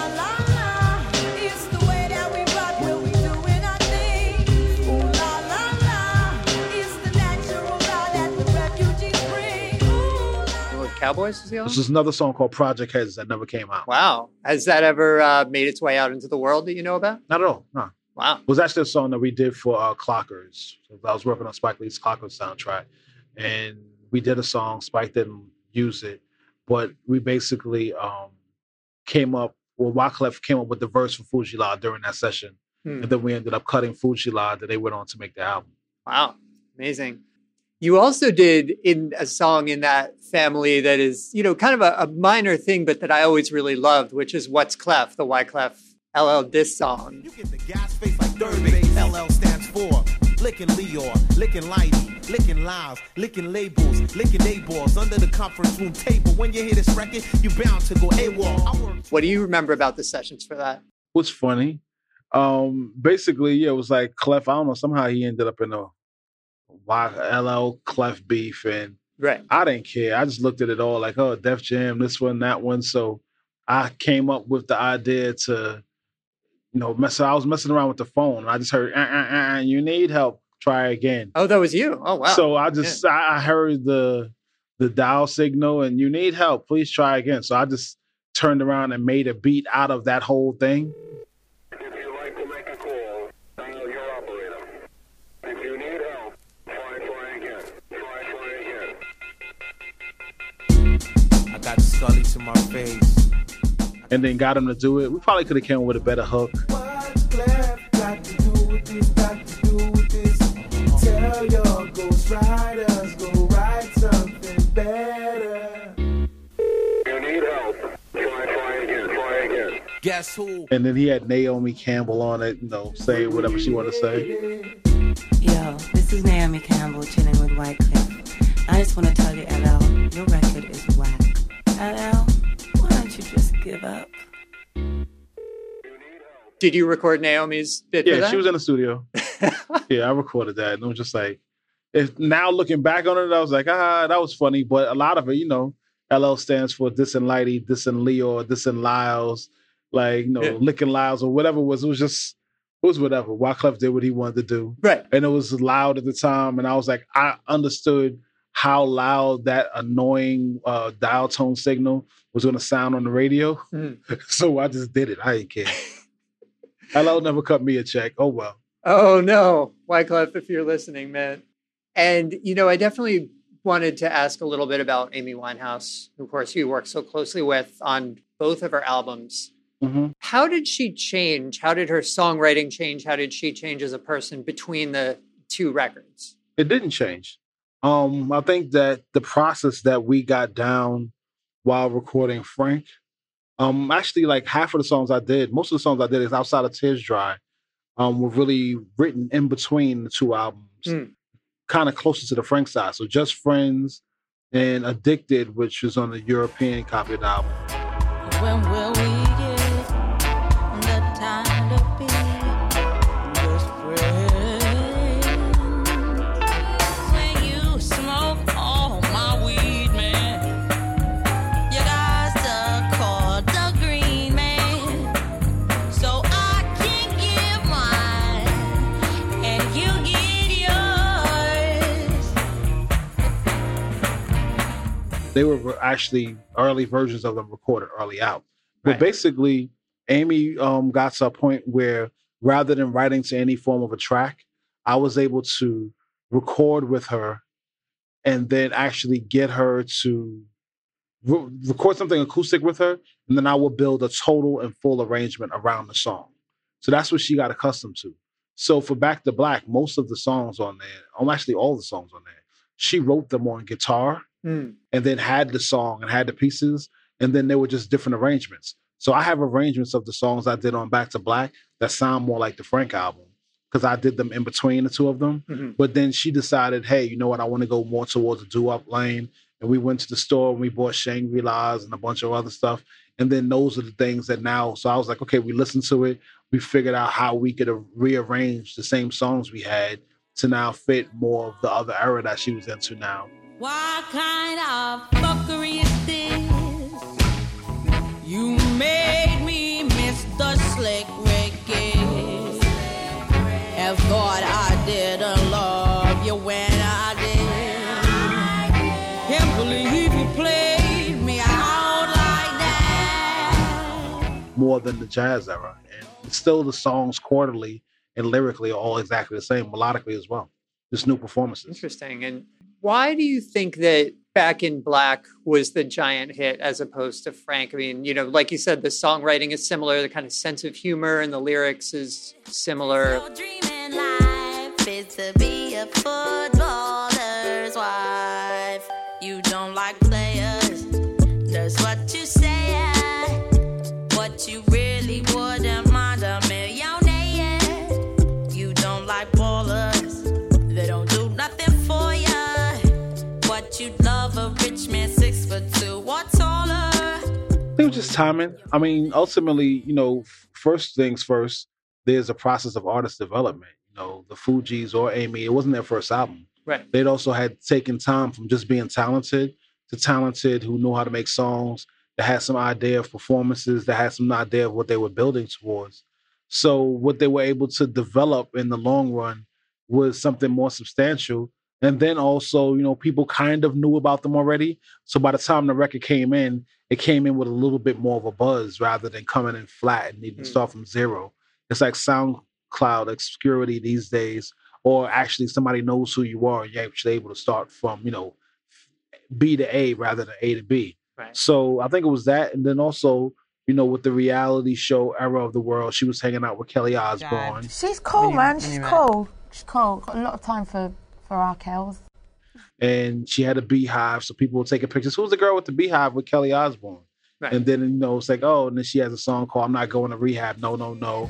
Cowboys is the other? This is another song called Project Heads that never came out. Wow. Has that ever uh, made its way out into the world that you know about? Not at all, no. Wow. It was actually a song that we did for uh, Clockers. So I was working on Spike Lee's Clockers soundtrack. And we did a song. Spike didn't use it. But we basically um, came up, well, Wyclef came up with the verse for Fujilan during that session. Hmm. And then we ended up cutting Fujilan that they went on to make the album. Wow. Amazing. You also did in a song in that family that is, you know, kind of a, a minor thing, but that I always really loved, which is What's Clef, the Wyclef L L diss song. You get the gas face like third base. L L stands for licking Leor, licking Lighty, licking Lyles, licking labels, licking A-balls under the conference room table. When you hear this record, you bound to go AWOL. What do you remember about the sessions for that? What's funny? Um, basically, yeah, it was like Clef, I don't know, somehow he ended up in a L L Clef beef, and right. I didn't care. I just looked at it all like, oh, Def Jam, this one, that one. So I came up with the idea to, you know, mess. I was messing around with the phone, and I just heard, uh, uh, uh, you need help. Try again. Oh, that was you. Oh, wow. So I just, yeah. I, I heard the the dial signal, and you need help. Please try again. So I just turned around and made a beat out of that whole thing. Got Scully to my face. And then got him to do it. We probably could have came up with a better hook. What's left got to do with this, got to do with this. Tell your ghost riders, go write something better. You need help. Try, try again, try again. Guess who? And then he had Naomi Campbell on it, you know, saying whatever she wanted to say. Yo, this is Naomi Campbell chilling with Wyclef. I just want to tell you, L L, your record is whack. L L, why don't you just give up? Did you record Naomi's bit Yeah, for that? she was in the studio. Yeah, I recorded that. And it was just like, if now looking back on it, I was like, ah, that was funny. But a lot of it, you know, L L stands for This and Lighty, This and Leo, This and Lyles, like, you know, yeah. Licking Lyles or whatever it was. It was just, it was whatever. Wyclef did what he wanted to do. Right. And it was loud at the time. And I was like, I understood how loud that annoying uh, dial tone signal was going to sound on the radio. Mm. So I just did it. I didn't care. L L never cut me a check. Oh, well. Oh, no. Wyclef, if you're listening, man. And, you know, I definitely wanted to ask a little bit about Amy Winehouse, who, of course, you work so closely with on both of her albums. Mm-hmm. How did she change? How did her songwriting change? How did she change as a person between the two records? It didn't change. Um, I think that the process that we got down while recording Frank, um, actually like half of the songs I did, most of the songs I did is outside of Tears Dry, um, were really written in between the two albums, mm. kind of closer to the Frank side. So Just Friends and Addicted, which was on the European copy of the album. When will we get the time to be just friends? When you smoke all my weed, man, you got to call the green man, so I can give mine and you get yours. They were actually early versions of them recorded early out. But Right. basically, Amy um, got to a point where rather than writing to any form of a track, I was able to record with her and then actually get her to re- record something acoustic with her. And then I will build a total and full arrangement around the song. So that's what she got accustomed to. So for Back to Black, most of the songs on there, um, actually all the songs on there, she wrote them on guitar Mm. and then had the song and had the pieces. And then they were just different arrangements. So I have arrangements of the songs I did on Back to Black that sound more like the Frank album because I did them in between the two of them. Mhm. But then she decided, hey, you know what? I want to go more towards the doo-wop lane. And we went to the store and we bought Shangri-La's and a bunch of other stuff. And then those are the things that now, so I was like, okay, we listened to it. We figured out how we could rearrange the same songs we had to now fit more of the other era that she was into now. What kind of fuckery is this? You made me miss the slick Ricky. And thought I didn't love you when I did. Can't believe you played me out like that. More than the jazz era. And still the songs quarterly and lyrically are all exactly the same, melodically as well. Just new performances. Interesting. And why do you think that Back in Black was the giant hit as opposed to Frank? I mean, you know, like you said, the songwriting is similar, the kind of sense of humor and the lyrics is similar. Dreaming life is to be a footballer's wife. You don't like players, that's what you say. What you really wouldn't mind a millionaire. You don't like ballers, they don't do nothing for you. What you love a rich man six foot two or taller. I think it was just timing. I mean, ultimately, you know, f- first things first, there's a process of artist development. You know, the Fugees or Amy, it wasn't their first album. Right. They'd also had taken time from just being talented to talented who knew how to make songs, that had some idea of performances, that had some idea of what they were building towards. So what they were able to develop in the long run was something more substantial. And then also, you know, people kind of knew about them already. So by the time the record came in, it came in with a little bit more of a buzz rather than coming in flat and needing to start from zero. It's like SoundCloud obscurity these days, or actually somebody knows who you are and you're actually able to start from, you know, B to A rather than A to B. Right. So I think it was that. And then also, you know, with the reality show era of the world, she was hanging out with Kelly Osbourne. She's cool, When you- man. when She's you met. cool. She's cool. Got a lot of time for, for our Kels. And she had a beehive, so people were taking pictures. Who's the girl with the beehive with Kelly Osbourne? Right. And then, you know, it's like, oh, and then she has a song called I'm Not Going to Rehab. No, no, no.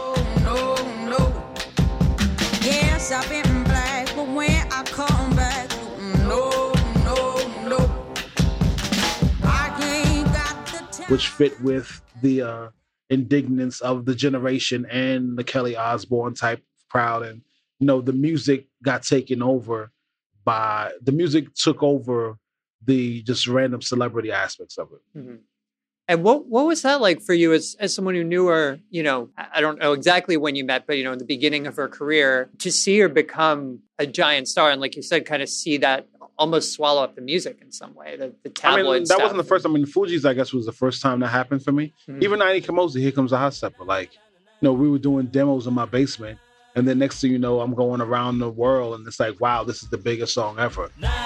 Yes, I've been black, but when I come back, no, no, no. I ain't got the time. Which fit with the uh, indignance of the generation and the Kelly Osbourne type crowd. And, you know, the music got taken over by, the music took over the just random celebrity aspects of it. Mhm. And what what was that like for you as as someone who knew her, you know, I I don't know exactly when you met, but, you know, in the beginning of her career, to see her become a giant star and, like you said, kind of see that almost swallow up the music in some way, the, the I tabloid mean, that stuff. wasn't the first. I mean, Fugees, I guess, was the first time that happened for me. Mhm. Even Ninety Kamosi, Here Comes the Hot Stepper. Like, you know, we were doing demos in my basement, and then next thing you know, I'm going around the world, and it's like, wow, this is the biggest song ever.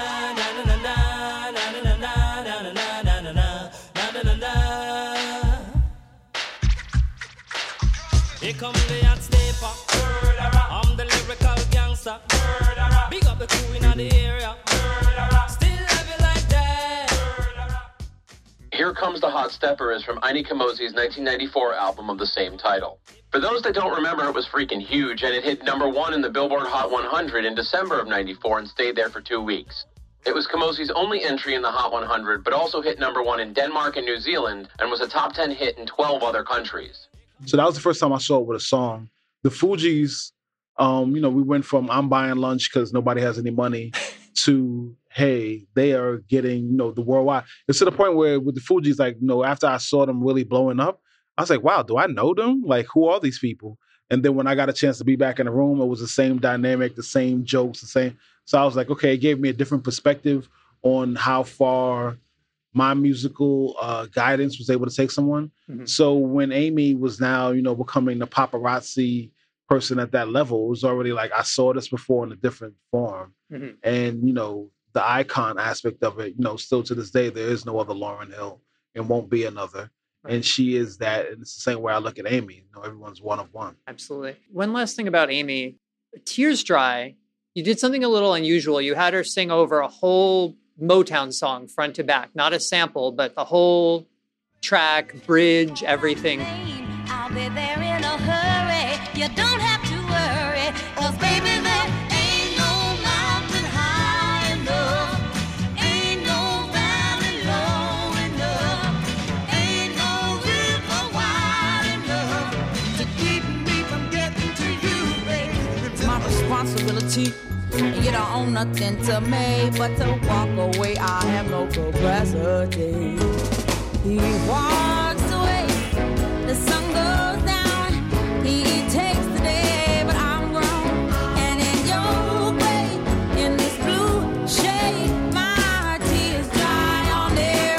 Here come the hot stepper. I'm the lyrical gangster. Big up the crew in the area. Still love you like that. Here Comes the Hot Stepper is from Iny Kamosi's nineteen ninety-four album of the same title. For those that don't remember, it was freaking huge, and it hit number one in the Billboard Hot one hundred in December of ninety-four and stayed there for two weeks. It was Kamosi's only entry in the Hot one hundred, but also hit number one in Denmark and New Zealand, and was a top ten hit in twelve other countries. So that was the first time I saw it with a song. The Fugees, um, you know, we went from I'm buying lunch because nobody has any money to, hey, they are getting, you know, the worldwide. It's to the point where with the Fugees, like, you know, after I saw them really blowing up, I was like, wow, do I know them? Like, who are these people? And then when I got a chance to be back in the room, it was the same dynamic, the same jokes, the same. So I was like, okay, it gave me a different perspective on how far my musical uh, guidance was able to take someone. Mhm. So when Amy was now, you know, becoming the paparazzi person at that level, it was already like I saw this before in a different form. Mhm. And, you know, the icon aspect of it, you know, still to this day, there is no other Lauryn Hill and won't be another. And she is that. And it's the same way I look at Amy. You know, everyone's one of one. Absolutely. One last thing about Amy. Tears Dry, you did something a little unusual. You had her sing over a whole Motown song front to back, not a sample, but the whole track, bridge, everything. I'll be there in a hurry. You don't have to worry. 'Cause baby, there ain't no mountain high enough. Ain't no valley low enough. Ain't no river wide enough to keep me from getting to you, baby. It's my responsibility. You don't own nothing to me but to walk away. I have no capacity. He walks away, the sun goes down. He takes the day, but I'm grown. And in your way, in this blue shade, my tears dry on their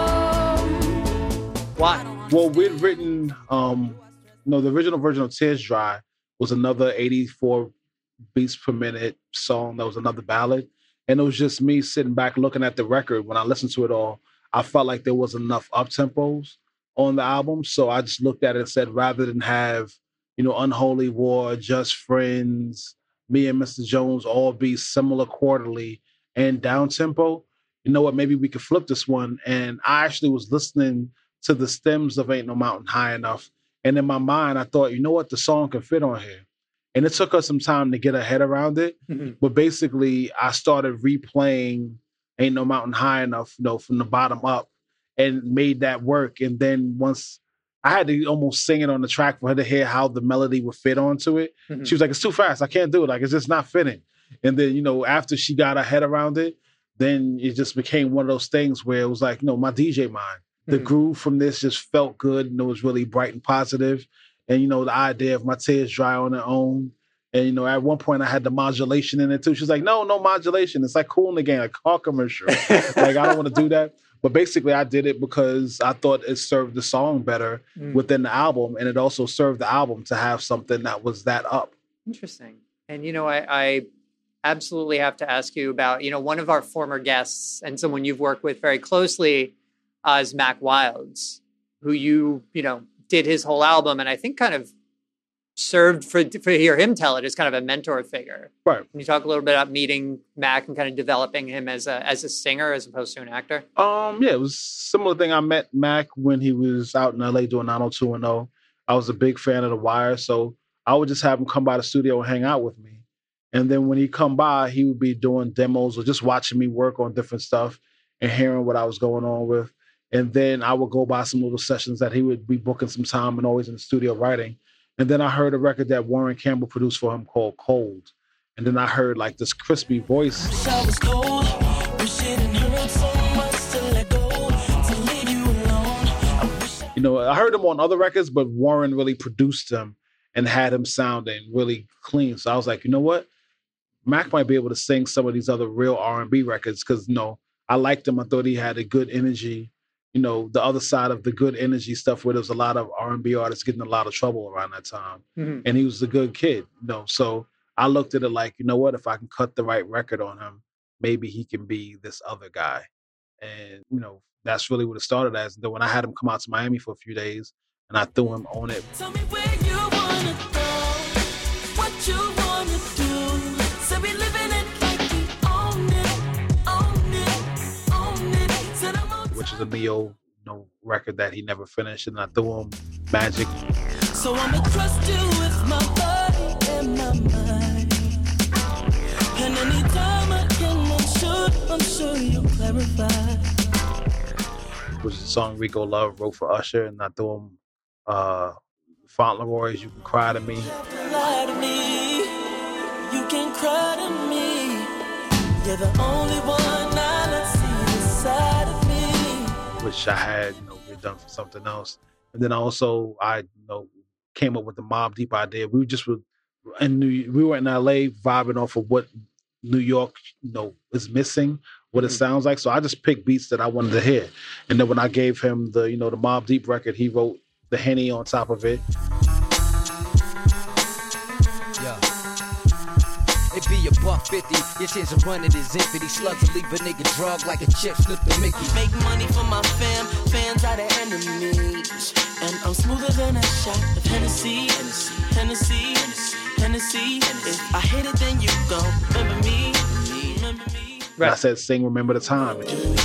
own. Why? Well, we'd written, um, you know, the original version of Tears Dry was another eighty-four beats per minute song. That was another ballad. And it was just me sitting back looking at the record. When I listened to it all, I felt like there was enough up tempos on the album. So I just looked at it and said, rather than have, you know, Unholy War, Just Friends, Me and Mister Jones all be similar quarterly and down tempo, you know what, maybe we could flip this one. And I actually was listening to the stems of Ain't No Mountain High Enough. And in my mind, I thought, you know what, the song can fit on here. And it took us some time to get our head around it. Mm-hmm. But basically, I started replaying Ain't No Mountain High Enough, you know, from the bottom up and made that work. And then once I had to almost sing it on the track for her to hear how the melody would fit onto it. Mm-hmm. She was like, it's too fast. I can't do it. Like, it's just not fitting. And then, you know, after she got her head around it, then it just became one of those things where it was like, no, my D J mind. The Mhm. groove from this just felt good and it was really bright and positive. And, you know, the idea of my tears dry on their own. And, you know, at one point I had the modulation in it too. She's like, no, no modulation. It's like Cool in the Game, like car commercial. Like, I don't want to do that. But basically I did it because I thought it served the song better Mm. within the album. And it also served the album to have something that was that up. Interesting. And, you know, I, I absolutely have to ask you about, you know, one of our former guests and someone you've worked with very closely uh, is Mac Wilds, who you, you know, did his whole album and I think kind of served for, for hear him tell it as kind of a mentor figure. Right. Can you talk a little bit about meeting Mac and kind of developing him as a as a singer as opposed to an actor? Um, yeah, it was a similar thing. I met Mac when he was out in L A doing nine oh two one oh. I was a big fan of The Wire, so I would just have him come by the studio and hang out with me. And then when he come by, he would be doing demos or just watching me work on different stuff and hearing what I was going on with. And then I would go by some little sessions that he would be booking some time and always in the studio writing. And then I heard a record that Warren Campbell produced for him called Cold. And then I heard like this crispy voice. You know, I heard him on other records, but Warren really produced him and had him sounding really clean. So I was like, you know what? Mac might be able to sing some of these other real R and B records because, you know, I liked him. I thought he had a good energy. You know, the other side of the good energy stuff where there's a lot of R and B artists getting a lot of trouble around that time. Mm-hmm. And he was a good kid, you know. So I looked at it like, you know what, if I can cut the right record on him, maybe he can be this other guy. And, you know, that's really what it started as. And then when I had him come out to Miami for a few days and I threw him on it. Tell me where you wanna go, what you wanna do. So we living it like we own it, own it, own it. So the most Which is a Neo, you know, record that he never finished. And I threw him Magic. So I'ma trust you with my body and my mind. And anytime I can, I'm sure, I'm sure you'll clarify. Which is a song Rico Love wrote for Usher. And I threw him uh, Fauntleroy's You Can Cry to Me. Lie to me, you can cry to me. You're the only one I let see the side of me. Which I had, you know, redone for something else. And then also I, you know, came up with the Mobb Deep idea. We just were in New, we were in L A vibing off of what New York, you know, is missing, what it sounds like. So I just picked beats that I wanted to hear. And then when I gave him the, you know, the Mobb Deep record, he wrote the Henny on top of it. It be a buck fifty, your chance of running is empty. Slugs will leave a nigga drug like a chip slip the Mickey. Make money for my fam, fans are the enemies. And I'm smoother than a shot of Hennessy, Hennessy, Hennessy, Hennessy. If I hit it, then you go. Remember me, remember me. Right. I said, sing Remember the Time.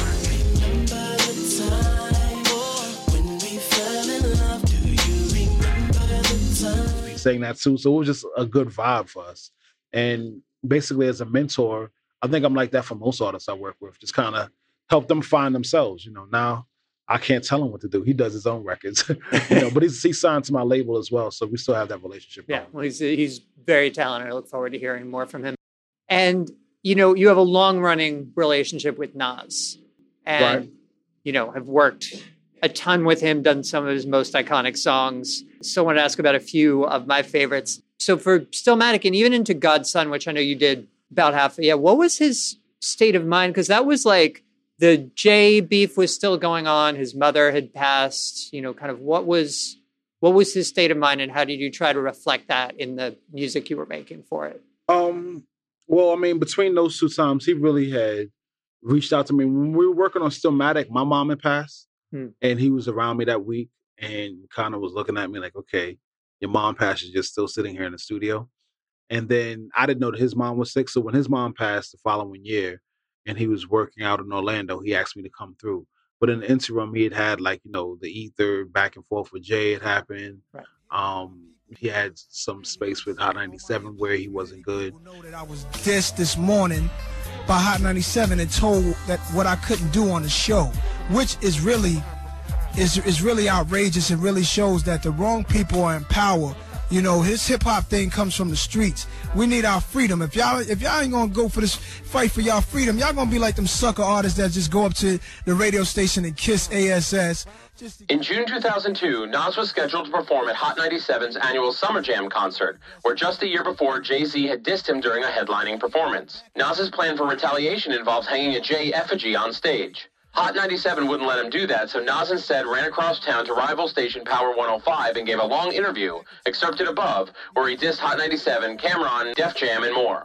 He sang that too, so it was just a good vibe for us. And basically, as a mentor, I think I'm like that for most artists I work with. Just kind of help them find themselves. You know, now I can't tell him what to do. He does his own records, you know. But he's, he's signed to my label as well, so we still have that relationship. Yeah, well, he's he's very talented. I look forward to hearing more from him. And you know, you have a long running relationship with Nas, and right. you know, have worked a ton with him, done some of his most iconic songs. So I want to ask about a few of my favorites. So for Stillmatic and even into God's Son, which I know you did about half, yeah, what was his state of mind? Because that was like the Jay beef was still going on. His mother had passed, you know, kind of what was what was his state of mind, and how did you try to reflect that in the music you were making for it? Um, well, I mean, between those two times, he really had reached out to me. When we were working on Stillmatic, my mom had passed, hmm. and he was around me that week and kind of was looking at me like, okay, your mom passed, you're just still sitting here in the studio. And then I didn't know that his mom was sick. So when his mom passed the following year and he was working out in Orlando, he asked me to come through. But in the interim, he had had like, you know, the ether back and forth with Jay had happened. Right. Um, he had some space with Hot ninety-seven where he wasn't good. I was dissed this morning by Hot ninety-seven and told that what I couldn't do on the show, which is really is is really outrageous and really shows that the wrong people are in power. You know, his hip hop thing comes from the streets. We need our freedom. If y'all if y'all ain't gonna go for this fight for y'all freedom, y'all gonna be like them sucker artists that just go up to the radio station and kiss A S S. In June two thousand two, Nas was scheduled to perform at Hot ninety-seven's annual Summer Jam concert, where just a year before, Jay-Z had dissed him during a headlining performance. Nas's plan for retaliation involved hanging a Jay effigy on stage. Hot ninety-seven wouldn't let him do that, so Nas instead ran across town to rival station Power one oh five and gave a long interview, excerpted above, where he dissed Hot ninety-seven, Cameron, Def Jam, and more.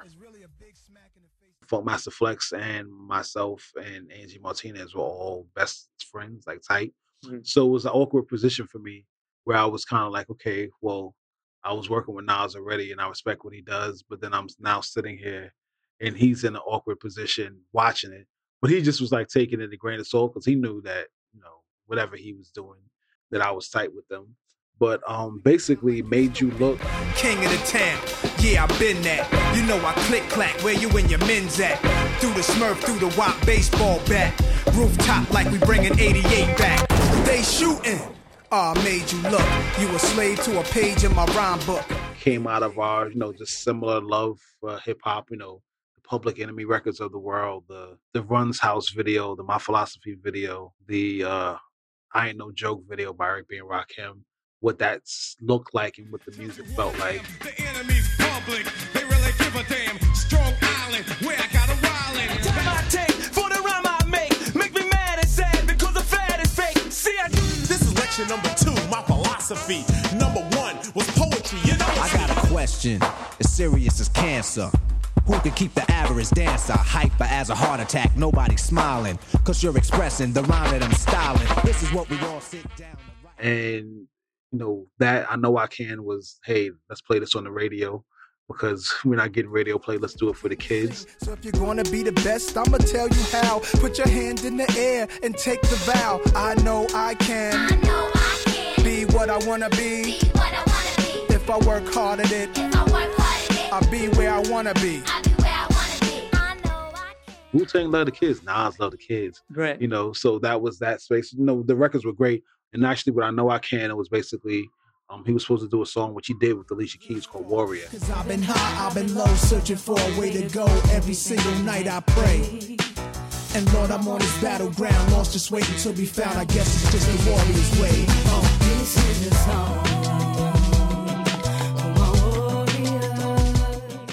Funkmaster Flex and myself and Angie Martinez were all best friends, like tight. Mm-hmm. So it was an awkward position for me where I was kind of like, okay, well, I was working with Nas already and I respect what he does, but then I'm now sitting here and he's in an awkward position watching it. But he just was like taking it a grain of salt because he knew that, you know, whatever he was doing, that I was tight with them. But um, basically made you look. King of the town, yeah, I've been that. You know I click clack, where you and your men's at? Through the Smurf, through the Wop baseball bat. Rooftop like we bringing eighty-eight back. They shooting. Ah, oh, made you look. You a slave to a page in my rhyme book. Came out of our, you know, just similar love for hip hop, you know, the Public Enemy records of the world, the the Runs House video, the My Philosophy video, the uh, I Ain't No Joke video by Eric B and Rakim. What that looked like and what the music felt like. The enemy's public, they really give a damn. Strong Island, where I got a wildin'. Time I take for the rhyme I make, make me mad and sad because the fad is fake. See, I do. This is lecture number two, my philosophy. Number one was poetry, you know. I got a question, as serious as cancer. Who can keep the average dancer hyper as a heart attack? Nobody's smiling, cause you're expressing the rhyme that I'm styling. This is what we all sit down to write. And you know, that I Know I Can was, hey, let's play this on the radio because we're not getting radio play. Let's do it for the kids. So if you're going to be the best, I'm going to tell you how. Put your hand in the air and take the vow. I know I can. I know I can. Be what I want to be. Be what I want to be. If I work hard at it. If I work hard at it. I'll be where I want to be. I'll be where I want to be. I know I can. Wu-Tang love the kids. Nas love the kids. Right. You know, so that was that space. You know, the records were great. And actually, what I Know I Can, it was basically, um, he was supposed to do a song, which he did with Alicia Keys called Warrior. Cause I've been high, I've been low, searching for a way to go. Every single night I pray. And Lord, I'm on this battleground, lost just waiting to be found. I guess it's just the warrior's way. Uh. This is the song.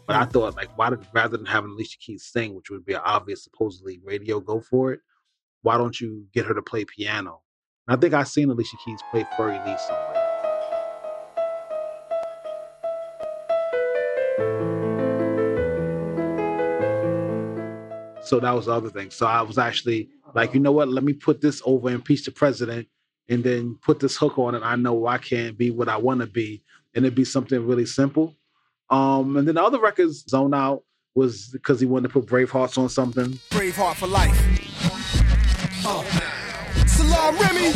But I thought, like, why did, rather than having Alicia Keys sing, which would be an obvious, supposedly radio go for it, why don't you get her to play piano? And I think I've seen Alicia Keys play Furry Lee somewhere. So that was the other thing. So I was actually like, you know what? Let me put this over, Impeach the President, and then put this hook on it. I know I can be what I want to be, and it'd be something really simple. Um, and then the other records, Zone Out, was because he wanted to put Bravehearts on something. Braveheart for life. Uh, Salam Remy.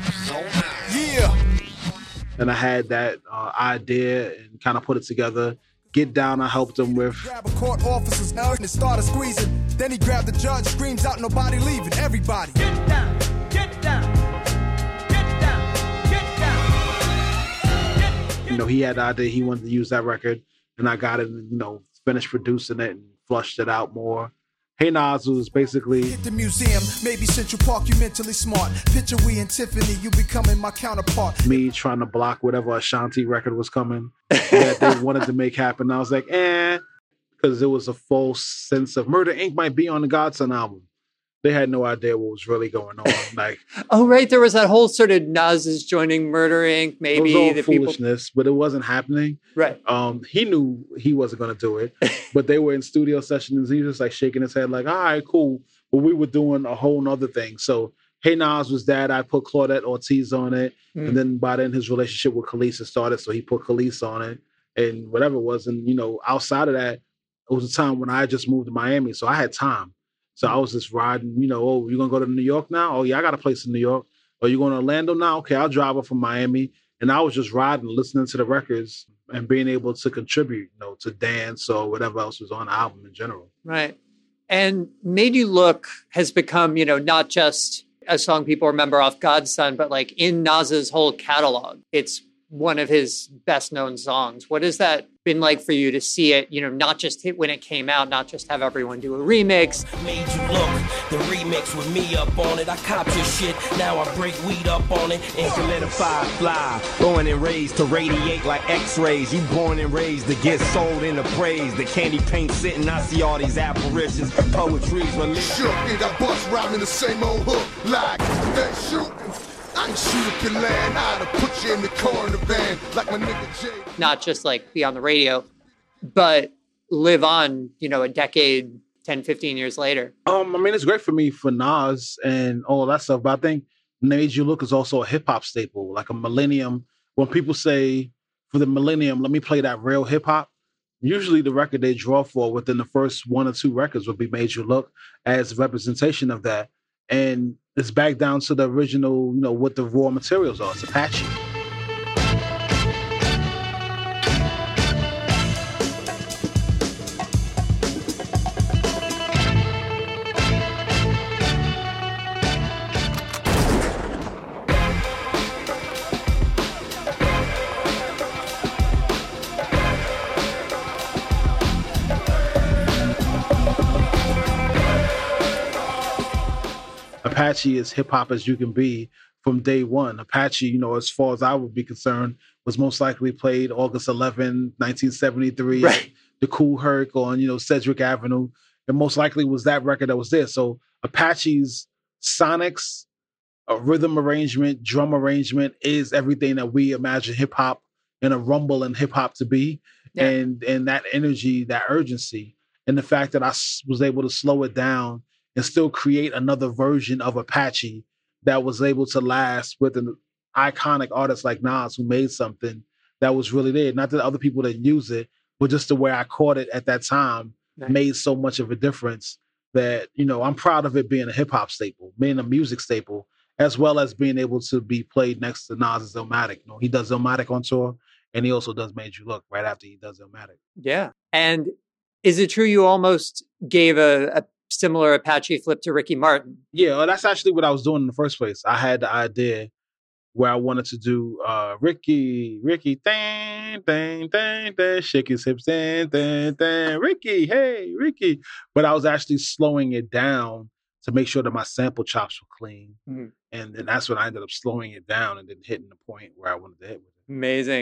Yeah. And I had that uh, idea and kind of put it together. Get Down, I helped him with. Grab a court officer's now and started squeezing. Then he grabbed the judge, screams out, nobody leaving. Everybody. Get down, get down, get down, get down. You know, he had the idea he wanted to use that record, and I got it and, you know, finished producing it and flushed it out more. Hey Nas was basically hit the museum, maybe Central Park, you mentally smart. Picture we and Tiffany, you becoming my counterpart. Me trying to block whatever Ashanti record was coming that they wanted to make happen. I was like, eh, because it was a false sense of Murder Incorporated might be on the Godson album. They had no idea what was really going on. Like, oh right, there was that whole sort of Nas is joining Murder Incorporated. Maybe it was all the foolishness, people... but it wasn't happening. Right. Um, he knew he wasn't going to do it, but they were in studio sessions. He was just like shaking his head, like, "All right, cool." But we were doing a whole nother thing. So, Hey Nas was that. I put Claudette Ortiz on it, mm. and then by then his relationship with Khalees started, so he put Khalees on it, and whatever it was. And you know, outside of that, it was a time when I just moved to Miami, so I had time. So I was just riding, you know, oh, you're going to go to New York now? Oh, yeah, I got a place in New York. Oh, you going to Orlando now? Okay, I'll drive up from Miami. And I was just riding, listening to the records and being able to contribute, you know, to dance or whatever else was on the album in general. Right. And Made You Look has become, you know, not just a song people remember off Godson, but like in Nas's whole catalog. It's one of his best known songs. What has that been like for you to see it, you know, not just hit when it came out, not just have everyone do a remix? Made You Look, the remix with me up on it. I copped your shit, now I break weed up on it. And solidify, fly, born and raised to radiate like x-rays. You born and raised to get sold into praise. The candy paint sitting, I see all these apparitions. Poetry's released. Shook it, I bust rhyming the same old hook. Like, that shooting. I ain't shooting can land. I'd have put you in the car in the van like my nigga Jay. Not just like be on the radio, but live on, you know, a decade, ten, fifteen years later. Um, I mean, it's great for me for Nas and all that stuff, but I think Made You Look is also a hip hop staple, like a millennium. When people say for the millennium, let me play that real hip hop, usually the record they draw for within the first one or two records would be Made You Look as a representation of that. And it's back down to the original, you know, what the raw materials are. It's Apache. Apache is hip hop as you can be from day one. Apache, you know, as far as I would be concerned, was most likely played August eleventh, nineteen seventy-three, right. The Cool Herc on, you know, Cedric Avenue. And most likely was that record that was there. So Apache's sonics, a rhythm arrangement, drum arrangement is everything that we imagine hip hop and a rumble in hip hop to be. Yeah. And and that energy, that urgency, and the fact that I was able to slow it down and still create another version of Apache that was able to last with an iconic artist like Nas, who made something that was really there. Not that other people didn't use it, but just the way I caught it at that time nice. Made so much of a difference that, you know, I'm proud of it being a hip hop staple, being a music staple, as well as being able to be played next to Nas's Illmatic. You know, he does Illmatic on tour, and he also does Made You Look right after he does Illmatic. Yeah. And is it true you almost gave a, a similar Apache flip to Ricky Martin? Yeah, well, that's actually what I was doing in the first place. I had the idea where I wanted to do uh, Ricky, Ricky, dang, dang, dang, dang, shake his hips, dang, dang, dang, Ricky, hey, Ricky. But I was actually slowing it down to make sure that my sample chops were clean. Mm-hmm. And then that's when I ended up slowing it down and then hitting the point where I wanted to hit with it. Amazing.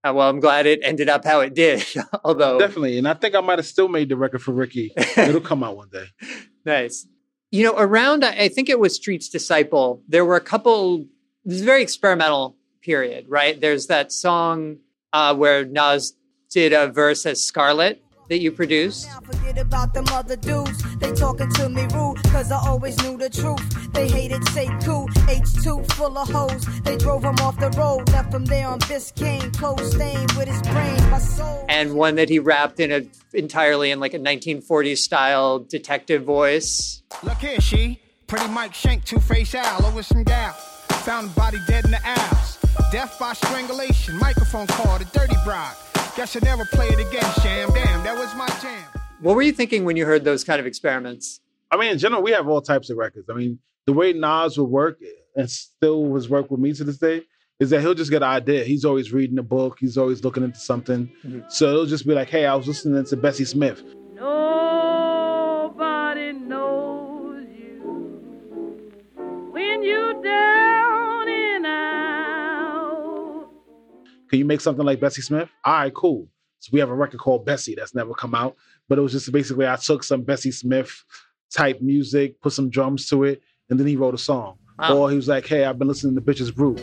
Uh, well, I'm glad it ended up how it did. Although definitely, and I think I might have still made the record for Ricky. It'll come out one day. Nice. You know, around I think it was Street's Disciple, there were a couple. This is a very experimental period, right? There's that song uh, where Nas did a verse as Scarlet that you produced. Forget about them other dudes. They talking to me rude, cause I always knew the truth. They hated Sekou, H two full of hoes. They drove him off the road, left him there on Biscayne, clothes stained with his brain, my soul. And one that he rapped in a entirely in like a nineteen forties style detective voice. Look here, she. Pretty Mike Shank, two-face owl over some gal. Found body dead in the aisles. Death by strangulation, microphone call, the dirty bride. Guess I never play it again, Sham. Damn, that was my jam. What were you thinking when you heard those kind of experiments? I mean, in general, we have all types of records. I mean, the way Nas would work, and still his work with me to this day, is that he'll just get an idea. He's always reading a book. He's always looking into something. Mm-hmm. So it'll just be like, hey, I was listening to Bessie Smith. Nobody knows you when you down and out. Can you make something like Bessie Smith? All right, cool. So we have a record called Bessie that's never come out. But it was just basically I took some Bessie Smith type music, put some drums to it, and then he wrote a song. Wow. Or he was like, hey, I've been listening to Bitches Brew.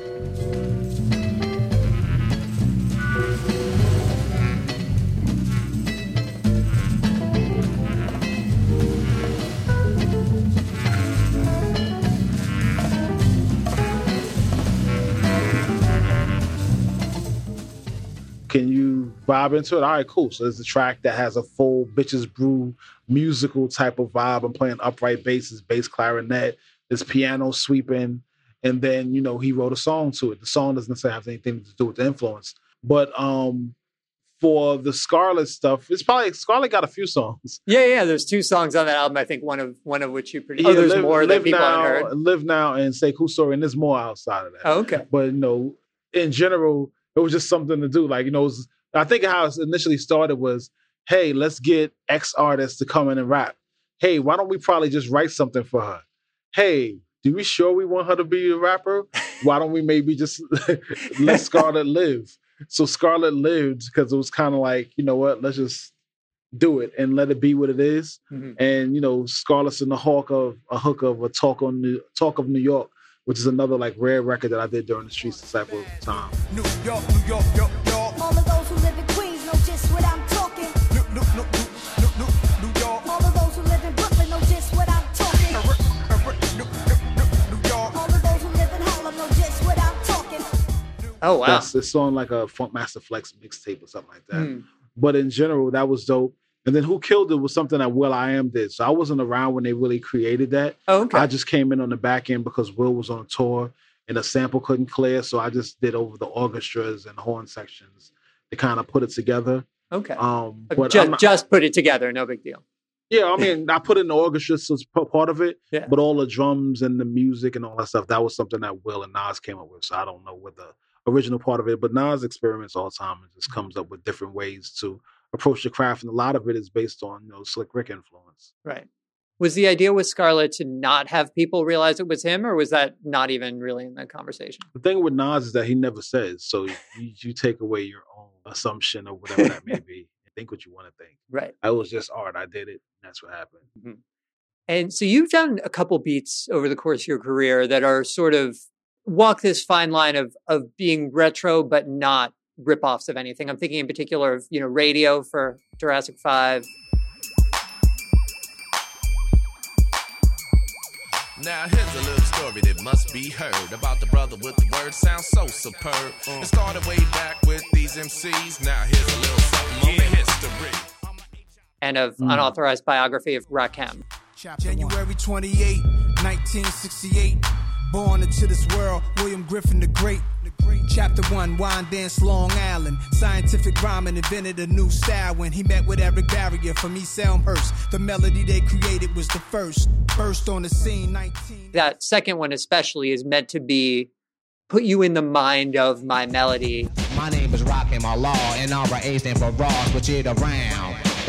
Can you vibe into it? All right, cool. So there's a track that has a full Bitches Brew musical type of vibe. I'm playing upright basses, bass clarinet, there's piano sweeping, and then, you know, he wrote a song to it. The song doesn't necessarily have anything to do with the influence. But um, for the Scarlet stuff, it's probably, Scarlet got a few songs. Yeah, yeah, there's two songs on that album, I think one of one of which you produced. Yeah, oh, there's live, more live that people now, haven't heard. Live Now and Sekou Story, and there's more outside of that. Oh, okay. But, you know, in general, it was just something to do. Like, you know, it was, I think how it initially started was, hey, let's get X artists to come in and rap. Hey, why don't we probably just write something for her? Hey, do we sure we want her to be a rapper? Why don't we maybe just let Scarlet live? So Scarlet lived because it was kind of like, you know what, let's just do it and let it be what it is. Mm-hmm. And, you know, Scarlet's in the hawk of a hook of a talk on New, Talk of New York, which is another like rare record that I did during the Streets Disciple time. New York, New York, York, York. All of those who live in Queens know just what I'm talking. New, new, new, new, new, New York. All of those who live in Brooklyn know just what I'm talking. New, new, New York. All of those who live in Harlem know just what I'm talking. Oh, wow. That's, it's on like a Funk Master Flex mixtape or something like that. Mm. But in general, that was dope. And then Who Killed It was something that Will I Am did. So I wasn't around when they really created that. Oh, okay. I just came in on the back end because Will was on tour and the sample couldn't clear. So I just did over the orchestras and horn sections to kind of put it together. Okay. Um, but just, not, just put it together. No big deal. Yeah, I mean, I put in the orchestra as part of it, yeah. But all the drums and the music and all that stuff, that was something that Will and Nas came up with. So I don't know what the original part of it, but Nas experiments all the time and just comes up with different ways to approach the craft, and a lot of it is based on, you know, Slick Rick influence. Right. Was the idea with Scarlet to not have people realize it was him, or was that not even really in the conversation? The thing with Nas is that he never says, so you, you take away your own assumption or whatever that may be, and think what you want to think. Right. I was just art. I did it. And that's what happened. Mm-hmm. And so you've done a couple beats over the course of your career that are sort of walk this fine line of of being retro but not ripoffs of anything. I'm thinking in particular of, you know, Radio for Jurassic five. Now here's a little story that must be heard about the brother with the word sounds so superb. Mm. It started way back with these M Cs. Now here's a little something on the history. And of mm. unauthorized biography of Rakim. January twenty-eighth, nineteen sixty-eight. Born into this world, William Griffin the Great. Chapter one, Wine Dance, Long Island. Scientific rhyming invented a new style when he met with Eric Barrier from East Elmhurst. The melody they created was the first. First on the scene, nineteen. That second one especially is meant to be, put you in the mind of my melody. My name is Rakim Allah, and R A stand for Ross, switch it around.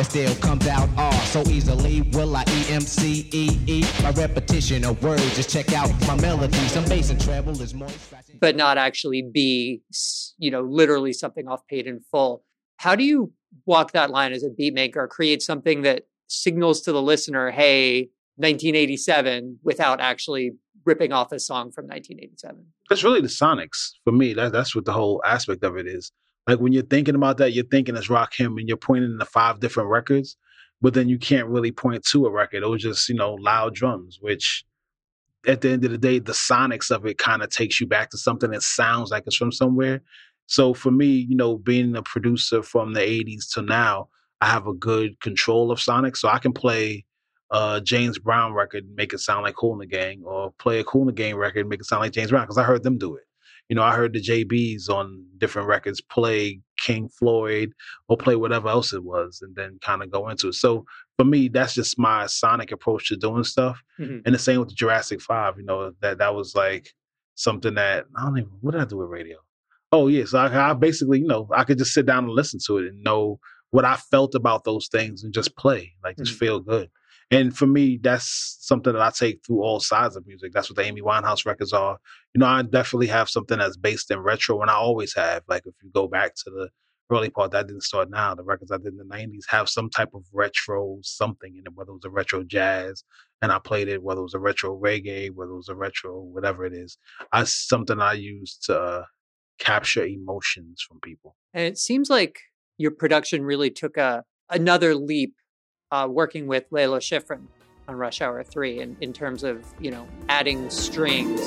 It still comes out R so easily. Will I E M C E E? My repetition of words, just check out my melody. Some bass and treble is more. But not actually be, you know, literally something off paid in full. How do you walk that line as a beat maker, create something that signals to the listener, hey, nineteen eighty-seven, without actually ripping off a song from nineteen eighty-seven? That's really the sonics for me. That, that's what the whole aspect of it is. Like when you're thinking about that, you're thinking as Rakim and you're pointing to five different records, but then you can't really point to a record. It was just, you know, loud drums, which at the end of the day, the sonics of it kind of takes you back to something that sounds like it's from somewhere. So for me, you know, being a producer from the eighties to now, I have a good control of sonics. So I can play a James Brown record and make it sound like Kool and the Gang, or play a Kool and the Gang record and make it sound like James Brown, because I heard them do it. You know, I heard the J Bs on different records play King Floyd or play whatever else it was and then kind of go into it. So for me, that's just my sonic approach to doing stuff. Mm-hmm. And the same with the Jurassic five, you know, that that was like something that, I don't even, what did I do with radio? Oh, yeah. So I, I basically, you know, I could just sit down and listen to it and know what I felt about those things and just play, like just Mm-hmm. feel good. And for me, that's something that I take through all sides of music. That's what the Amy Winehouse records are. You know, I definitely have something that's based in retro, and I always have. Like if you go back to the early part, that didn't start now. The records I did in the nineties have some type of retro something in it, whether it was a retro jazz, and I played it, whether it was a retro reggae, whether it was a retro whatever it is. I something I use to uh, capture emotions from people. And it seems like your production really took a another leap uh, working with Layla Schifrin on Rush Hour three in, in terms of, you know, adding strings.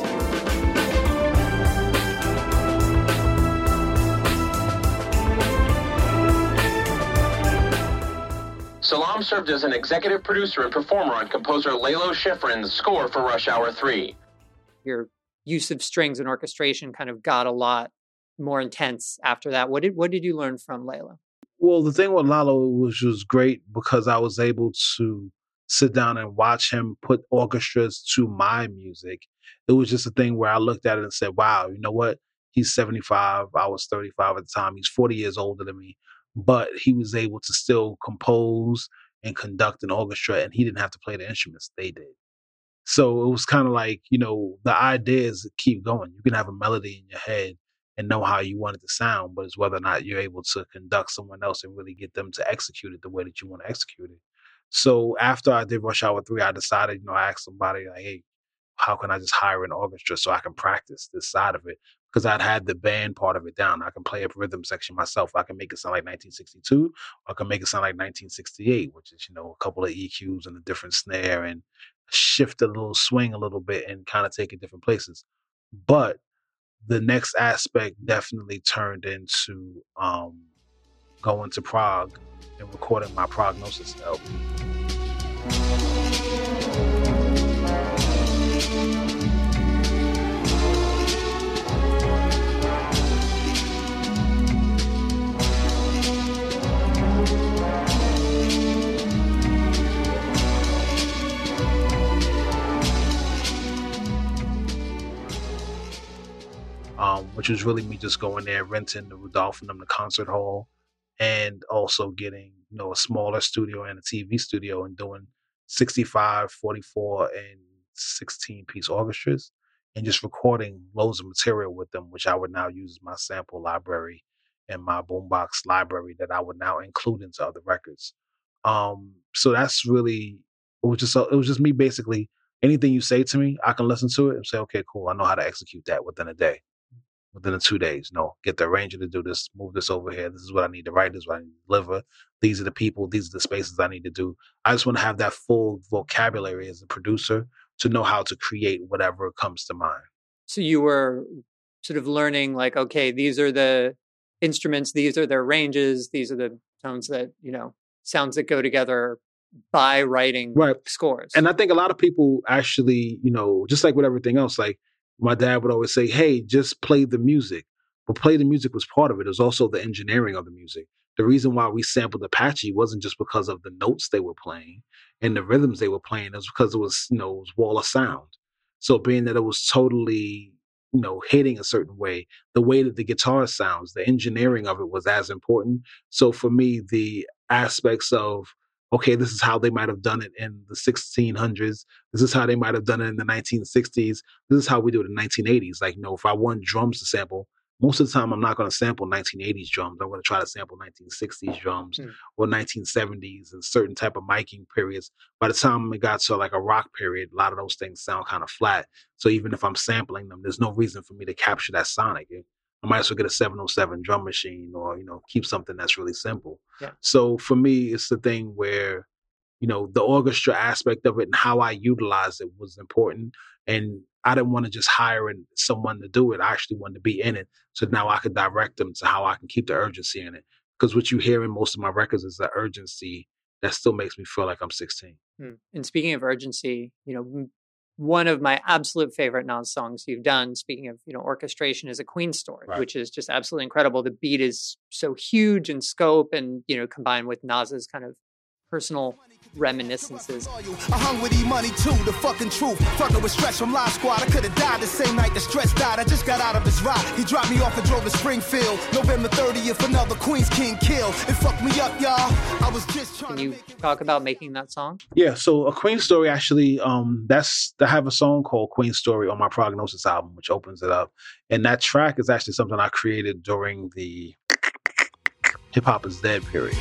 Salam served as an executive producer and performer on composer Layla Schifrin's score for Rush Hour three. Your use of strings and orchestration kind of got a lot more intense after that. What did what did you learn from Layla? Well, the thing with Lalo was was great because I was able to sit down and watch him put orchestras to my music. It was just a thing where I looked at it and said, wow, you know what? He's seventy-five. I was thirty-five at the time. He's forty years older than me. But he was able to still compose and conduct an orchestra, and he didn't have to play the instruments. They did. So it was kind of like, you know, the idea is to keep going. You can have a melody in your head and know how you want it to sound, but it's whether or not you're able to conduct someone else and really get them to execute it the way that you want to execute it. So after I did Rush Hour three, I decided, you know, I asked somebody, like, hey, how can I just hire an orchestra so I can practice this side of it? Because I'd had the band part of it down. I can play a rhythm section myself. I can make it sound like nineteen sixty-two, or I can make it sound like nineteen sixty-eight, which is, you know, a couple of E Qs and a different snare and shift a little swing a little bit and kind of take it different places. But the next aspect definitely turned into um, going to Prague and recording my Prognosis L P. Um, which was really me just going there, renting the Rudolph and them the concert hall, and also getting, you know, a smaller studio and a T V studio and doing sixty-five, forty-four, and sixteen piece orchestras and just recording loads of material with them, which I would now use as my sample library and my boombox library that I would now include into other records. Um, so that's really, it was just, it was just me basically, anything you say to me, I can listen to it and say, okay, cool, I know how to execute that within a day. Within the two days, no, get the arranger to do this, move this over here. This is what I need to write. This is what I need to deliver. These are the people. These are the spaces I need to do. I just want to have that full vocabulary as a producer to know how to create whatever comes to mind. So you were sort of learning like, okay, these are the instruments, these are their ranges, these are the tones that, you know, sounds that go together by writing right. scores. And I think a lot of people actually, you know, just like with everything else, like, my dad would always say, hey, just play the music. But play the music was part of it. It was also the engineering of the music. The reason why we sampled Apache wasn't just because of the notes they were playing and the rhythms they were playing. It was because it was, you know, it was wall of sound. So being that it was totally, you know, hitting a certain way, the way that the guitar sounds, the engineering of it was as important. So for me, the aspects of, okay, this is how they might have done it in the sixteen hundreds. This is how they might have done it in the nineteen sixties. This is how we do it in the nineteen eighties. Like, you know, if I want drums to sample, most of the time I'm not going to sample nineteen eighties drums. I'm going to try to sample nineteen sixties drums mm. or nineteen seventies and certain type of miking periods. By the time it got to like a rock period, a lot of those things sound kind of flat. So even if I'm sampling them, there's no reason for me to capture that sonic. I might as well get a seven oh seven drum machine or, you know, keep something that's really simple. Yeah. So for me, it's the thing where, you know, the orchestra aspect of it and how I utilized it was important. And I didn't want to just hire in someone to do it. I actually wanted to be in it. So now I could direct them to how I can keep the urgency in it. Because what you hear in most of my records is the urgency that still makes me feel like I'm sixteen. Hmm. And speaking of urgency, you know, one of my absolute favorite Nas songs you've done, speaking of, you know, orchestration, is A Queen's Story, right, which is just absolutely incredible. The beat is so huge in scope and, you know, combined with Nas's kind of personal reminiscences. I hung with E-Money too, the fucking truth. Fucking with Stretch from Live Squad. I could have died the same night that Stretch died. I just got out of his ride. He dropped me off and drove to Springfield. November thirtieth, another Queens King kill. It fucked me up, y'all. I was just trying. Can you talk about making that song? Yeah, so A Queen's Story, actually, um, that's, I have a song called Queen's Story on my Prognosis album, which opens it up. And that track is actually something I created during the Hip Hop Is Dead period.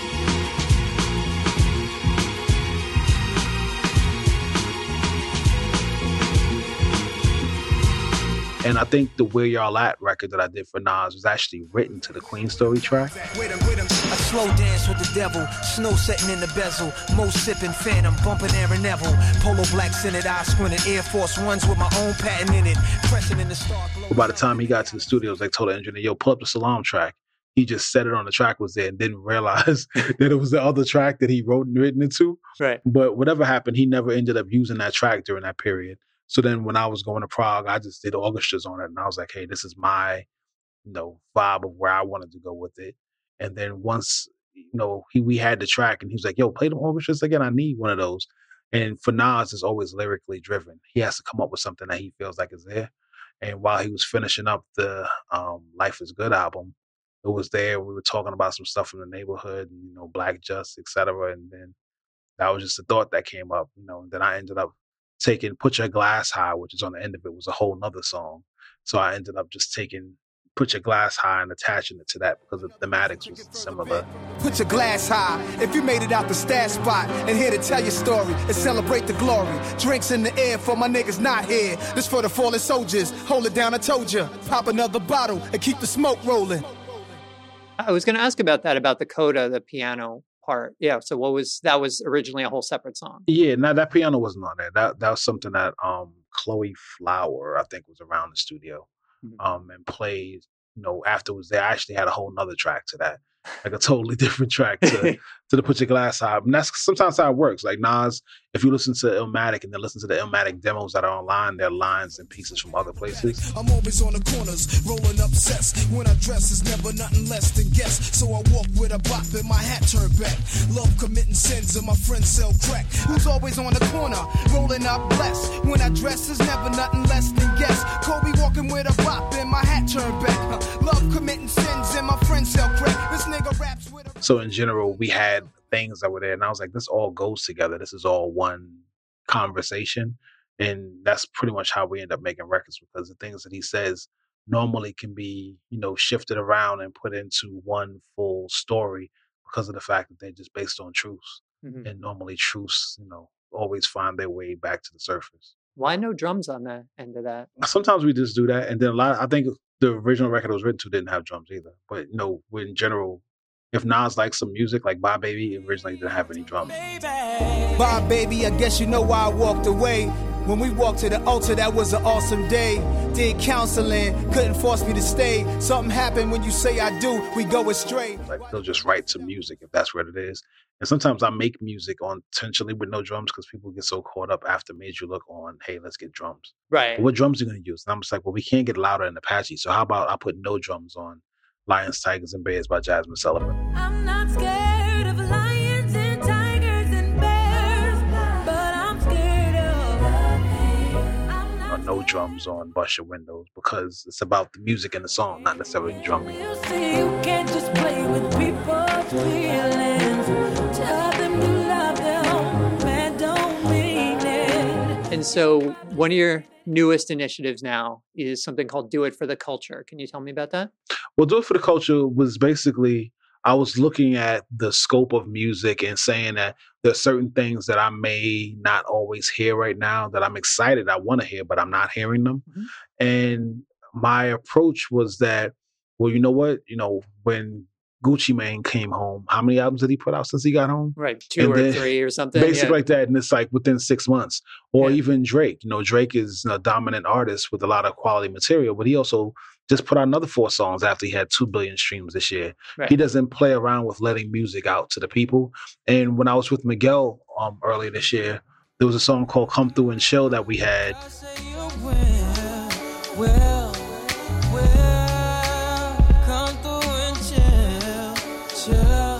And I think the Where Y'all At record that I did for Nas was actually written to the Queen's Story track. With him, with him. A slow dance with the devil, snow setting in the bezel, Mo sipping Phantom, bumping Aaron Neville, Polo Black Senate, eye squinting, Air Force Ones with my own patent in it, pressing in the star. But by the time he got to the studios, they told the engineer, yo, pull up the Salam track. He just said it on the track was there and didn't realize that it was the other track that he wrote and written it to. Right. But whatever happened, he never ended up using that track during that period. So then when I was going to Prague, I just did orchestras on it. And I was like, hey, this is my, you know, vibe of where I wanted to go with it. And then once, you know, he we had the track and he was like, yo, play the orchestras again. I need one of those. And for Nas, it's always lyrically driven. He has to come up with something that he feels like is there. And while he was finishing up the um, Life is Good album, it was there. We were talking about some stuff in the neighborhood, and, you know, Black Just, et cetera. And then that was just a thought that came up, you know, and then I ended up taking Put Your Glass High, which is on the end of it, was a whole nother song. So I ended up just taking Put Your Glass High and attaching it to that because the thematics was similar. Put your glass high if you made it out the stash spot and here to tell your story and celebrate the glory. Drinks in the air for my niggas not here. This for the fallen soldiers. Hold it down, I told you. Pop another bottle and keep the smoke rolling. I was going to ask about that, about the coda, the piano part. Yeah. So what was, that was originally a whole separate song. Yeah. Now that piano wasn't on there. That that was something that um Chloe Flower, I think, was around the studio mm-hmm. um and played, you know, afterwards. They actually had a whole nother track to that. Like a totally different track to, to the Put Your Glass High. And that's sometimes how it works. Like Nas, if you listen to Illmatic and then listen to the Illmatic demos that are online, they're lines and pieces from other places. I'm always on the corners, rolling up sets. When I dress is never nothing less than guess. So I walk with a bop and my hat turned back. Love committing sins and my friends sell crack. Who's always on the corner, rolling up blessed. When I dress is never nothing less than guess. Kobe walking with a bop and my hat turned back. Love committing sins and my friends sell crack. This nigga raps with a... So in general, we had things that were there, and I was like, this all goes together. This is all one conversation. And that's pretty much how we end up making records, because the things that he says normally can be, you know, shifted around and put into one full story because of the fact that they're just based on truths. Mm-hmm. And normally truths, you know, always find their way back to the surface. Why no drums on the end of that? Sometimes we just do that. And then a lot, I think the original record it was written to didn't have drums either. But, you know, in general, if Nas likes some music, like Bye Baby, it originally didn't have any drums. Bye Baby, I guess you know why I walked away. When we walked to the altar, that was an awesome day. Did counseling, couldn't force me to stay. Something happened when you say I do, we go astray. Like, they'll just write some music if that's what it is. And sometimes I make music on intentionally with no drums because people get so caught up after Made You Look on, hey, let's get drums. Right. What drums are you going to use? And I'm just like, well, we can't get louder than Apache. So how about I put no drums on Lions, Tigers, and Bears by Jasmine Sullivan. I'm not scared of lions and tigers and bears, but I'm scared of I'm not or no drums on Bust Your Windows because it's about the music in the song, not necessarily drumming. You see, you can't just play with people's feelings. And so one of your newest initiatives now is something called Do It for the Culture. Can you tell me about that? Well, Do It for the Culture was basically, I was looking at the scope of music and saying that there's certain things that I may not always hear right now that I'm excited I want to hear, but I'm not hearing them. Mm-hmm. And my approach was that, well, you know what? You know, when Gucci Mane came home, how many albums did he put out since he got home? Right, two and or three or something. Basically yeah. like that. And it's like within six months. Or Yeah. even Drake. You know, Drake is a dominant artist with a lot of quality material, but he also just put out another four songs after he had two billion streams this year. Right. He doesn't play around with letting music out to the people. And when I was with Miguel um, earlier this year, there was a song called Come Through and Chill that we had. Well, well, come through and chill, chill,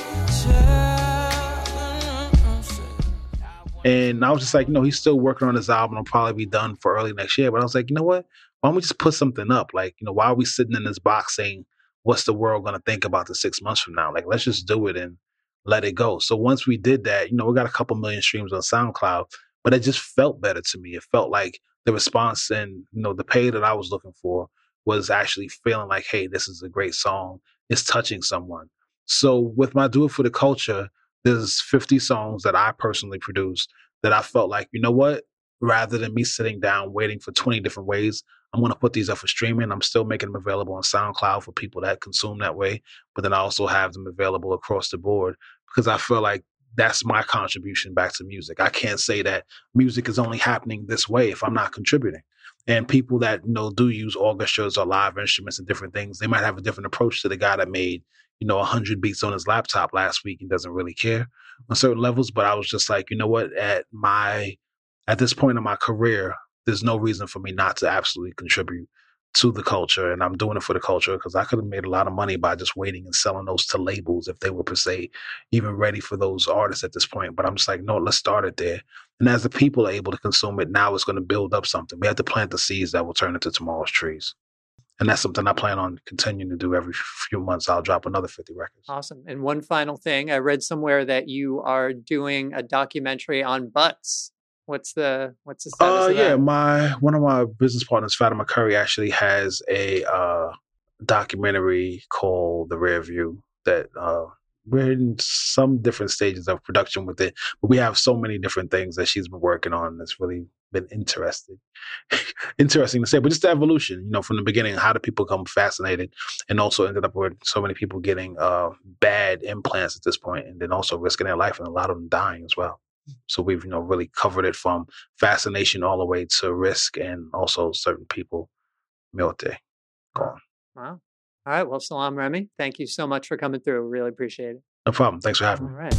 chill. And I was just like, you know, he's still working on his album. It'll probably be done for early next year. But I was like, you know what? Why don't we just put something up? Like, you know, why are we sitting in this box saying, what's the world going to think about this six months from now? Like, let's just do it and let it go. So once we did that, you know, we got a couple million streams on SoundCloud, but it just felt better to me. It felt like the response and, you know, the pay that I was looking for was actually feeling like, hey, this is a great song. It's touching someone. So with my Do It for the Culture, there's fifty songs that I personally produced that I felt like, you know what? Rather than me sitting down waiting for twenty different ways, I'm going to put these up for streaming. I'm still making them available on SoundCloud for people that consume that way. But then I also have them available across the board because I feel like that's my contribution back to music. I can't say that music is only happening this way if I'm not contributing. And people that, you know, do use orchestras or live instruments and different things, they might have a different approach to the guy that made, you know, one hundred beats on his laptop last week and doesn't really care on certain levels. But I was just like, you know what, at my, at this point in my career, there's no reason for me not to absolutely contribute to the culture. And I'm doing it for the culture because I could have made a lot of money by just waiting and selling those to labels if they were per se even ready for those artists at this point. But I'm just like, no, let's start it there. And as the people are able to consume it, now it's going to build up something. We have to plant the seeds that will turn into tomorrow's trees. And that's something I plan on continuing to do every few months. I'll drop another fifty records. Awesome. And one final thing, I read somewhere that you are doing a documentary on butts. What's the what's the status Uh, of yeah, that? my one of my business partners, Fatima Curry, actually has a uh, documentary called The Rear View that uh, we're in some different stages of production with it. But we have so many different things that she's been working on that's really been interesting. Interesting to say, but just the evolution, you know, from the beginning, how do people become fascinated and also ended up with so many people getting uh, bad implants at this point and then also risking their life and a lot of them dying as well. So we've, you know, really covered it from fascination all the way to risk and also certain people, muerte, gone. Wow. All right. Well, Salam Remy, thank you so much for coming through. Really appreciate it. No problem. Thanks for having All me. right.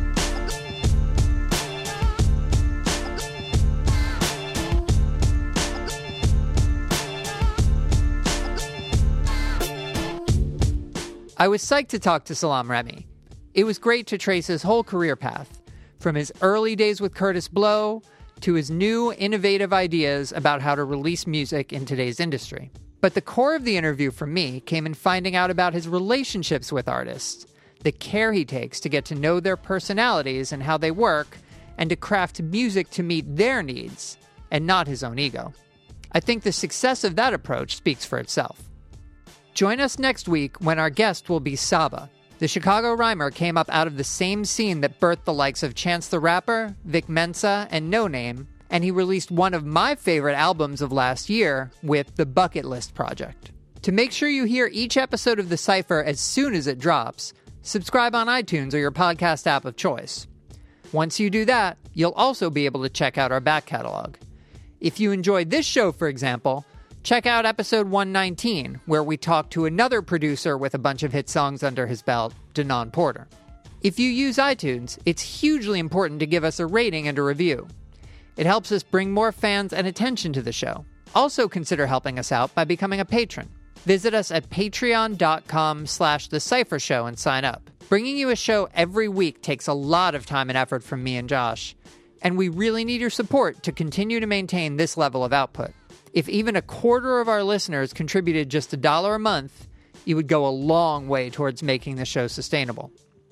I was psyched to talk to Salam Remy. It was great to trace his whole career path, from his early days with Curtis Blow to his new innovative ideas about how to release music in today's industry. But the core of the interview for me came in finding out about his relationships with artists, the care he takes to get to know their personalities and how they work, and to craft music to meet their needs, and not his own ego. I think the success of that approach speaks for itself. Join us next week when our guest will be Saba. The Chicago rhymer came up out of the same scene that birthed the likes of Chance the Rapper, Vic Mensa, and No Name, and he released one of my favorite albums of last year with the Bucket List Project. To make sure you hear each episode of The Cypher as soon as it drops, subscribe on iTunes or your podcast app of choice. Once you do that, you'll also be able to check out our back catalog. If you enjoyed this show, for example, check out episode one nineteen, where we talk to another producer with a bunch of hit songs under his belt, Denon Porter. If you use iTunes, it's hugely important to give us a rating and a review. It helps us bring more fans and attention to the show. Also consider helping us out by becoming a patron. Visit us at patreon.com slash the Cypher Show and sign up. Bringing you a show every week takes a lot of time and effort from me and Josh, and we really need your support to continue to maintain this level of output. If even a quarter of our listeners contributed just a dollar a month, it would go a long way towards making the show sustainable.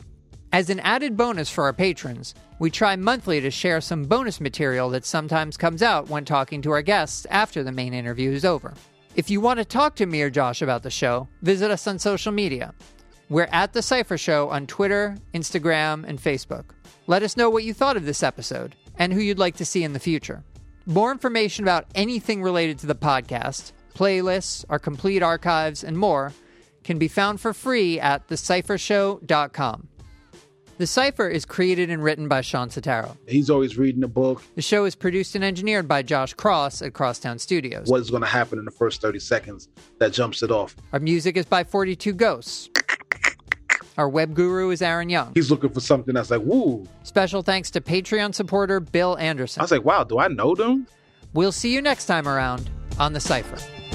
As an added bonus for our patrons, we try monthly to share some bonus material that sometimes comes out when talking to our guests after the main interview is over. If you want to talk to me or Josh about the show, visit us on social media. We're at The Cypher Show on Twitter, Instagram, and Facebook. Let us know what you thought of this episode and who you'd like to see in the future. More information about anything related to the podcast, playlists, our complete archives, and more can be found for free at the cypher show dot com. The Cypher is created and written by Sean Sotaro. He's always reading a book. The show is produced and engineered by Josh Cross at Crosstown Studios. What is going to happen in the first thirty seconds that jumps it off? Our music is by forty-two Ghosts. Our web guru is Aaron Young. He's looking for something that's like, woo. Special thanks to Patreon supporter Bill Anderson. I was like, wow, do I know them? We'll see you next time around on The Cypher.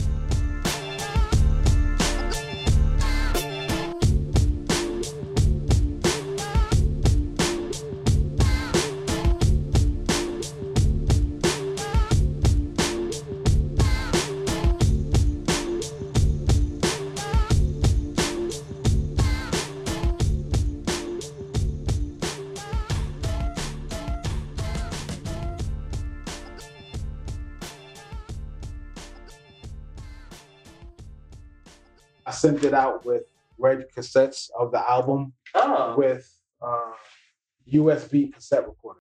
I sent it out with red cassettes of the album Oh. with uh, U S B cassette recorder.